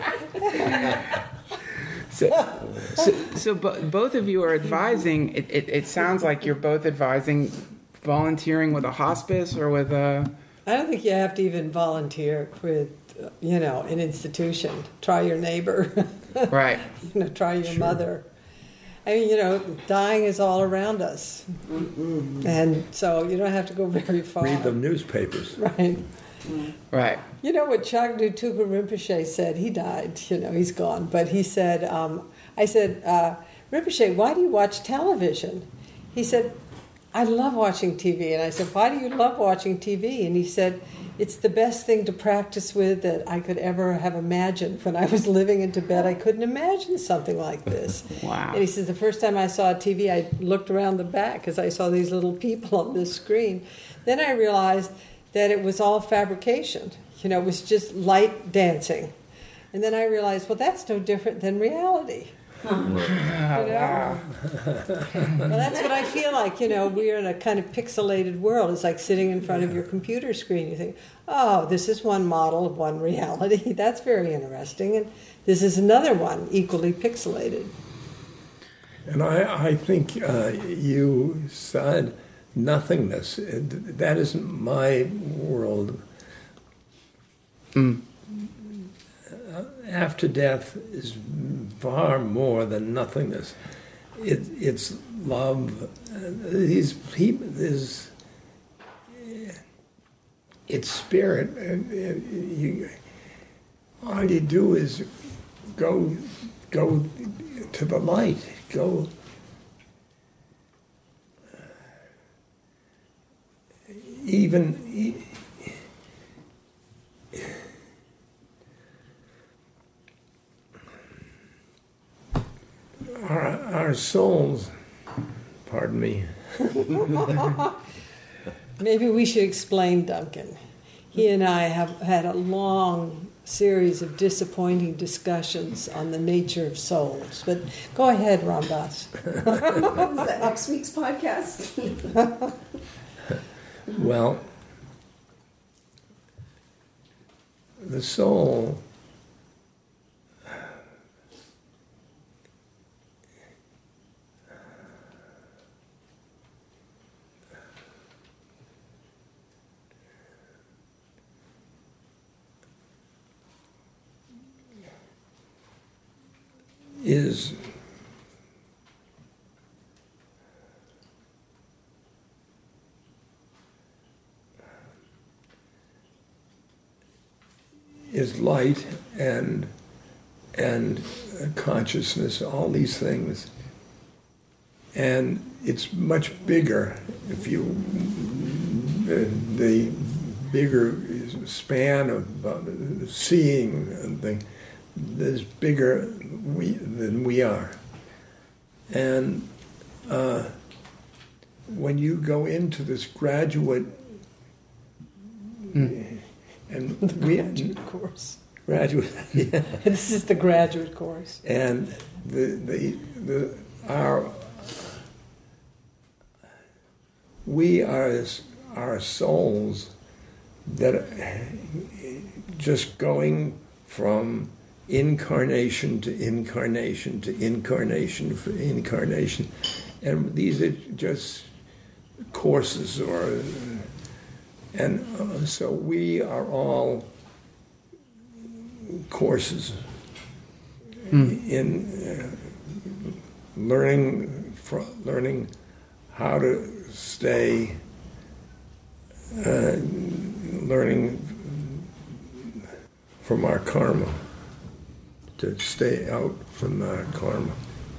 So, so, so bo- both of you are advising. It, it, it sounds like you're both advising volunteering with a hospice or with a. I don't think you have to even volunteer with, you know, an institution. Try your neighbor. Right. You know, try your sure. mother. I mean, you know, dying is all around us, mm-hmm. and so you don't have to go very far. Read the newspapers. Right. Right. You know what Chagdu Tuku Rinpoche said? He died, you know, he's gone. But he said, um, I said, uh, Rinpoche, why do you watch television? He said, I love watching T V. And I said, why do you love watching T V? And he said, it's the best thing to practice with that I could ever have imagined. When I was living in Tibet, I couldn't imagine something like this. Wow. And he says, the first time I saw T V, I looked around the back because I saw these little people on this screen. Then I realized that it was all fabrication. You know, it was just light dancing. And then I realized, well, that's no different than reality. You know? Well, that's what I feel like. You know, we're in a kind of pixelated world. It's like sitting in front of your computer screen. You think, oh, this is one model of one reality. That's very interesting. And this is another one, equally pixelated. And I, I think uh, you said nothingness. That isn't my world. Mm. After death is far more than nothingness. It, it's love. These people, is it's spirit. You, all you do is go, go to the light. Go. Even. Our, our souls, pardon me. Maybe we should explain Duncan. He and I have had a long series of disappointing discussions on the nature of souls. But go ahead, Ram Dass. Is that next week's podcast? Well, the soul is is light and and consciousness, all these things, and it's much bigger. If you the, the bigger span of uh, seeing and thing, is bigger we than we are, and uh, when you go into this graduate mm. and the we, graduate course, graduate, yeah. This is the graduate course, and the the the our we are our souls that are just going from incarnation to incarnation to incarnation for incarnation, and these are just courses, or and uh, so we are all courses mm. in uh, learning fr- learning how to stay uh, learning from our karma, to stay out from our karma,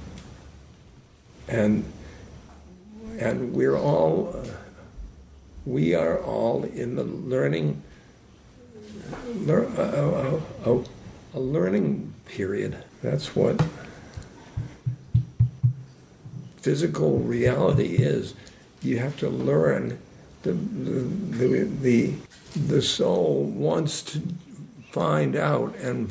and and we're all uh, we are all in the learning lear, uh, uh, uh, a learning period. That's what physical reality is. You have to learn. The the the, the soul wants to find out and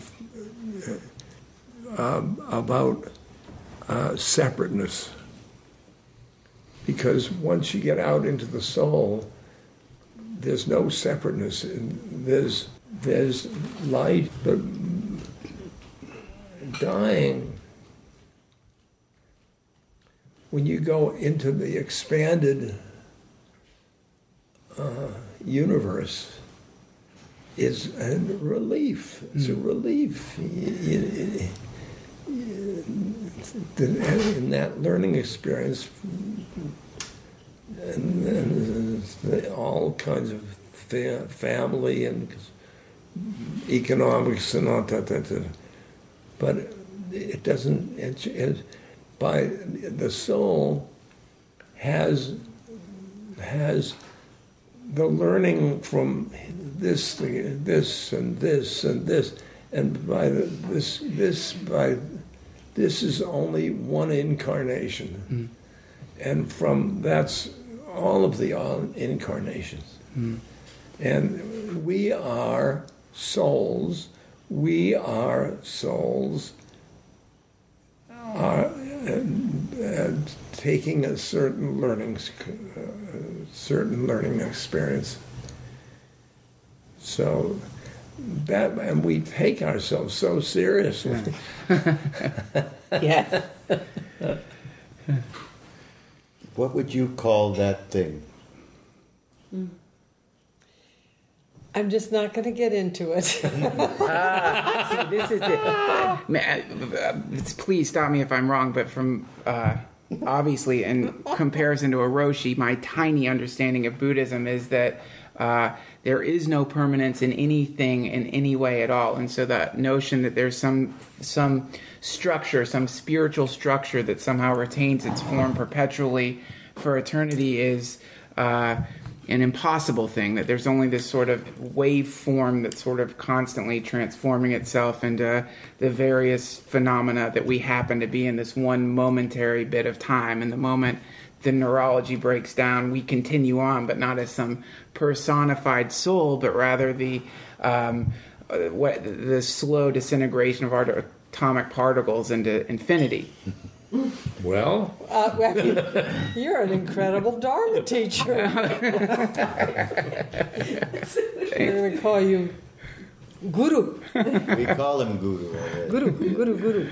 uh, about uh, separateness, because once you get out into the soul, there's no separateness. There's there's light, but dying. When you go into the expanded uh, universe, is a relief. It's a relief. You, you, you, in that learning experience, and, and all kinds of fa- family and economics and all that, that, that. But it doesn't. It, it, by the soul has has the learning from this thing, this and this and this, and by the, this this by this is only one incarnation, mm. and from that's all of the incarnations, mm. and we are souls. We are souls. Are and, and taking a certain learning, uh, certain learning experience. So that, and we take ourselves so seriously. Yes. What would you call that thing? Mm. I'm just not going to get into it. ah, see, this is it. Please stop me if I'm wrong, but from uh, obviously in comparison to a Roshi, my tiny understanding of Buddhism is that uh, there is no permanence in anything in any way at all, and so that notion that there's some some structure, some spiritual structure that somehow retains its form perpetually for eternity is. Uh, an impossible thing, that there's only this sort of waveform that's sort of constantly transforming itself into the various phenomena that we happen to be in this one momentary bit of time. And the moment the neurology breaks down, we continue on, but not as some personified soul, but rather the um, what, the slow disintegration of our atomic particles into infinity. Well, uh, well, you're an incredible Dharma teacher. We're going to call you Guru. We call him Guru already. Guru, Guru, Guru.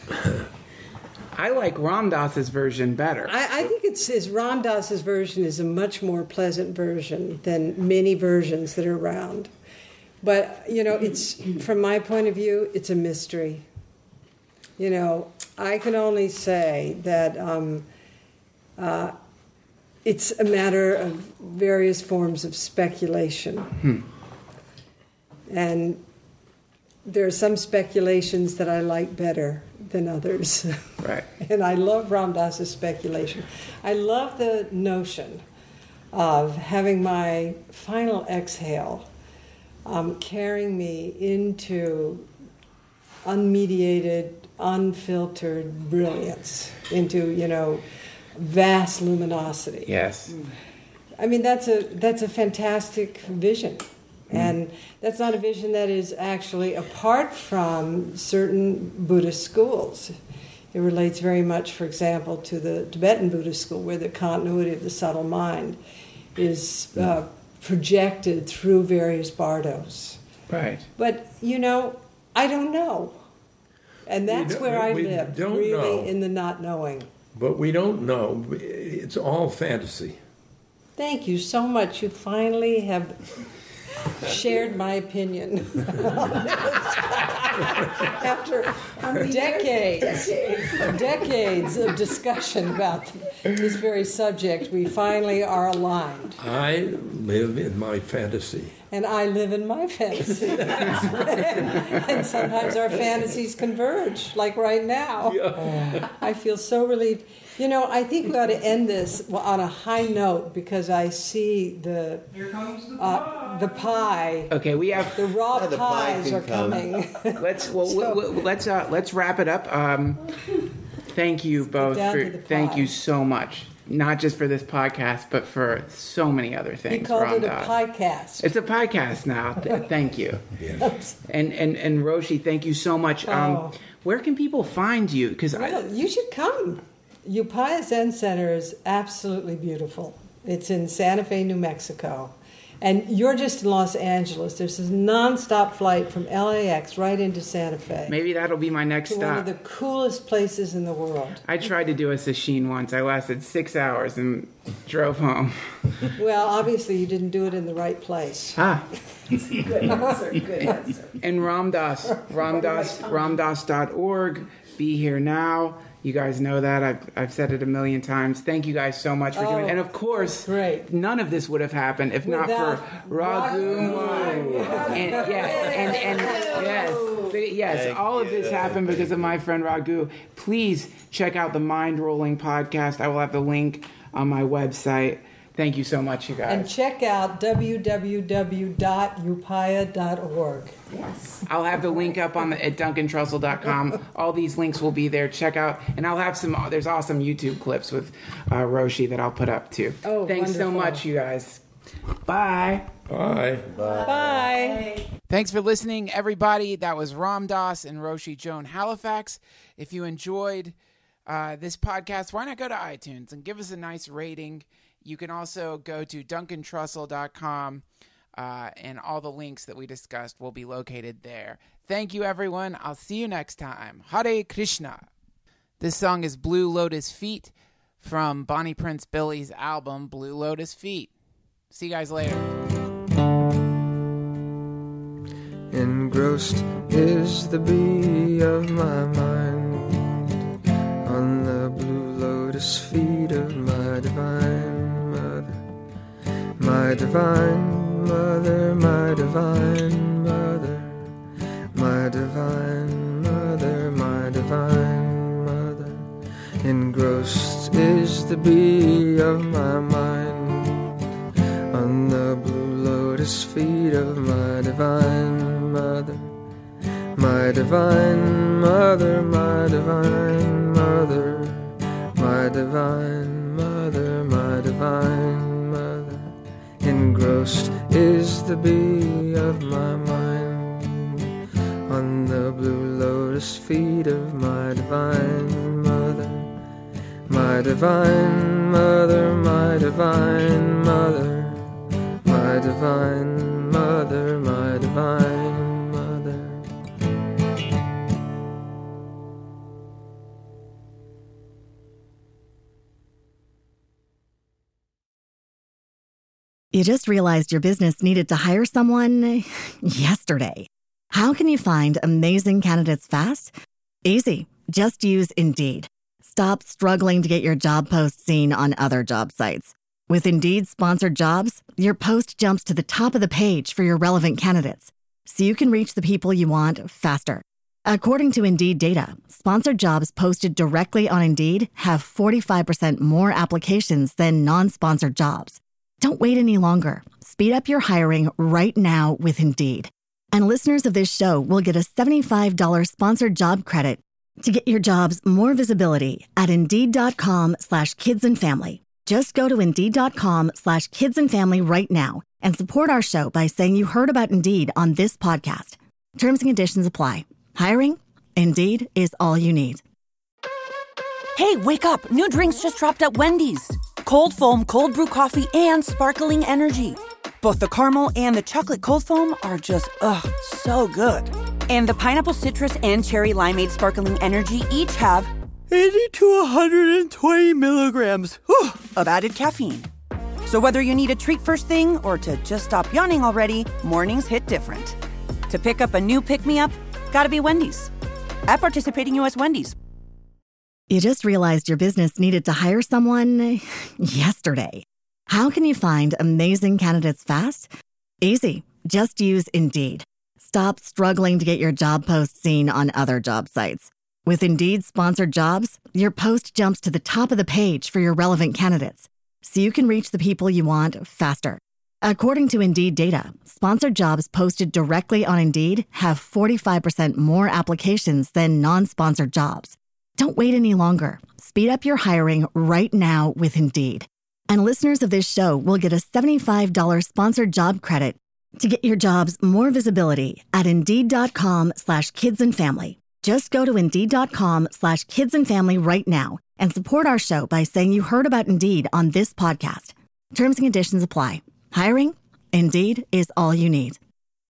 I like Ram Dass's version better. I, I think it's his Ram Dass's version is a much more pleasant version than many versions that are around. But you know, it's from my point of view, it's a mystery. You know, I can only say that um, uh, it's a matter of various forms of speculation. Hmm. And there are some speculations that I like better than others. Right. And I love Ram Dass's speculation. I love the notion of having my final exhale um, carrying me into unmediated, unfiltered brilliance, into, you know, vast luminosity. Yes. I mean, that's a that's a fantastic vision. And that's not a vision that is actually apart from certain Buddhist schools. It relates very much, for example, to the Tibetan Buddhist school, where the continuity of the subtle mind is uh, projected through various bardos. Right. But, you know, I don't know. And that's where I live, really know, in the not knowing. But we don't know. It's all fantasy. Thank you so much. You finally have shared my opinion after decades, decades of discussion about this very subject. We finally are aligned. I live in my fantasy. And I live in my fantasy. And sometimes our fantasies converge, like right now. Yeah. I feel so relieved. You know, I think we ought to end this on a high note, because I see the Here comes the uh, pie. the pie. Okay, we have the raw Yeah, the pie pies can are come. coming. let's well, So- w- w- let's uh, let's wrap it up. Um, thank you both. down For, to the thank pie. you so much. Not just for this podcast, but for so many other things. He called it a Ramdas. podcast. It's a podcast now. Th- thank you. And and and Roshi, thank you so much. Um, Oh. Where can people find you? Because Well, you should come. Upaya Zen Center is absolutely beautiful. It's in Santa Fe, New Mexico. And you're just in Los Angeles. There's this nonstop flight from L A X right into Santa Fe. maybe that'll be my next to one stop. of the coolest places in the world. I tried to do a sashimi once. I lasted six hours and drove home. Well, obviously you didn't do it in the right place. Ah. Good answer. Good answer. And Ramdas, Ramdas, Ramdas dot org. Be here now. You guys know that. I've, I've said it a million times. Thank you guys so much for doing it. And of course, great. none of this would have happened if not Without for Raghu Mo. And yeah, and, and yes, yes, all of this happened because of my friend Raghu. Please check out the Mind Rolling podcast. I will have the link on my website. Thank you so much, you guys. And check out w w w dot upaya dot org. I'll have the link up on the, at duncan trussell dot com. All these links will be there. Check out, and I'll have some. There's awesome YouTube clips with uh, Roshi that I'll put up too. Oh, thanks so wonderful. much, you guys. Bye. Bye. Bye. Thanks for listening, everybody. That was Ram Dass and Roshi Joan Halifax. If you enjoyed uh, this podcast, why not go to iTunes and give us a nice rating? You can also go to duncan trussell dot com, uh, and all the links that we discussed will be located there. Thank you, everyone. I'll see you next time. Hare Krishna. This song is Blue Lotus Feet from Bonnie Prince Billy's album Blue Lotus Feet. See you guys later. Engrossed is the bee of my mind on the blue lotus feet of my divine mother, my divine mother, my divine mother, my divine mother, my divine mother. Engrossed is the bee of my mind on the blue lotus feet of my divine mother, my divine mother, my divine mother, my divine mother, my divine mother. Engrossed is the bee of my mind on the blue lotus feet of my divine mother, my divine mother, my divine mother, my divine mother, my divine mother. You just realized your business needed to hire someone yesterday. How can you find amazing candidates fast? Easy. Just use Indeed. Stop struggling to get your job post seen on other job sites. With Indeed sponsored jobs, your post jumps to the top of the page for your relevant candidates, so you can reach the people you want faster. According to Indeed data, sponsored jobs posted directly on Indeed have forty-five percent more applications than non-sponsored jobs. Don't wait any longer. Speed up your hiring right now with Indeed. And listeners of this show will get a seventy-five dollars sponsored job credit to get your jobs more visibility at Indeed.com slash kids and family. Just go to Indeed.com slash kids and family right now and support our show by saying you heard about Indeed on this podcast. Terms and conditions apply. Hiring? Indeed is all you need. Hey, wake up. New drinks just dropped at Wendy's. Cold foam, cold brew coffee, and sparkling energy. Both the caramel and the chocolate cold foam are just, ugh, so good. And the pineapple citrus and cherry limeade sparkling energy each have eighty to one hundred twenty milligrams whew, of added caffeine. So whether you need a treat first thing or to just stop yawning already, mornings hit different. To pick up a new pick-me-up, gotta be Wendy's. At participating U S Wendy's. You just realized your business needed to hire someone yesterday. How can you find amazing candidates fast? Easy. Just use Indeed. Stop struggling to get your job post seen on other job sites. With Indeed sponsored jobs, your post jumps to the top of the page for your relevant candidates, so you can reach the people you want faster. According to Indeed data, sponsored jobs posted directly on Indeed have forty-five percent more applications than non-sponsored jobs. Don't wait any longer. Speed up your hiring right now with Indeed. And listeners of this show will get a seventy-five dollars sponsored job credit to get your jobs more visibility at Indeed.com slash kids and family. Just go to Indeed.com slash kids and family right now and support our show by saying you heard about Indeed on this podcast. Terms and conditions apply. Hiring? Indeed is all you need.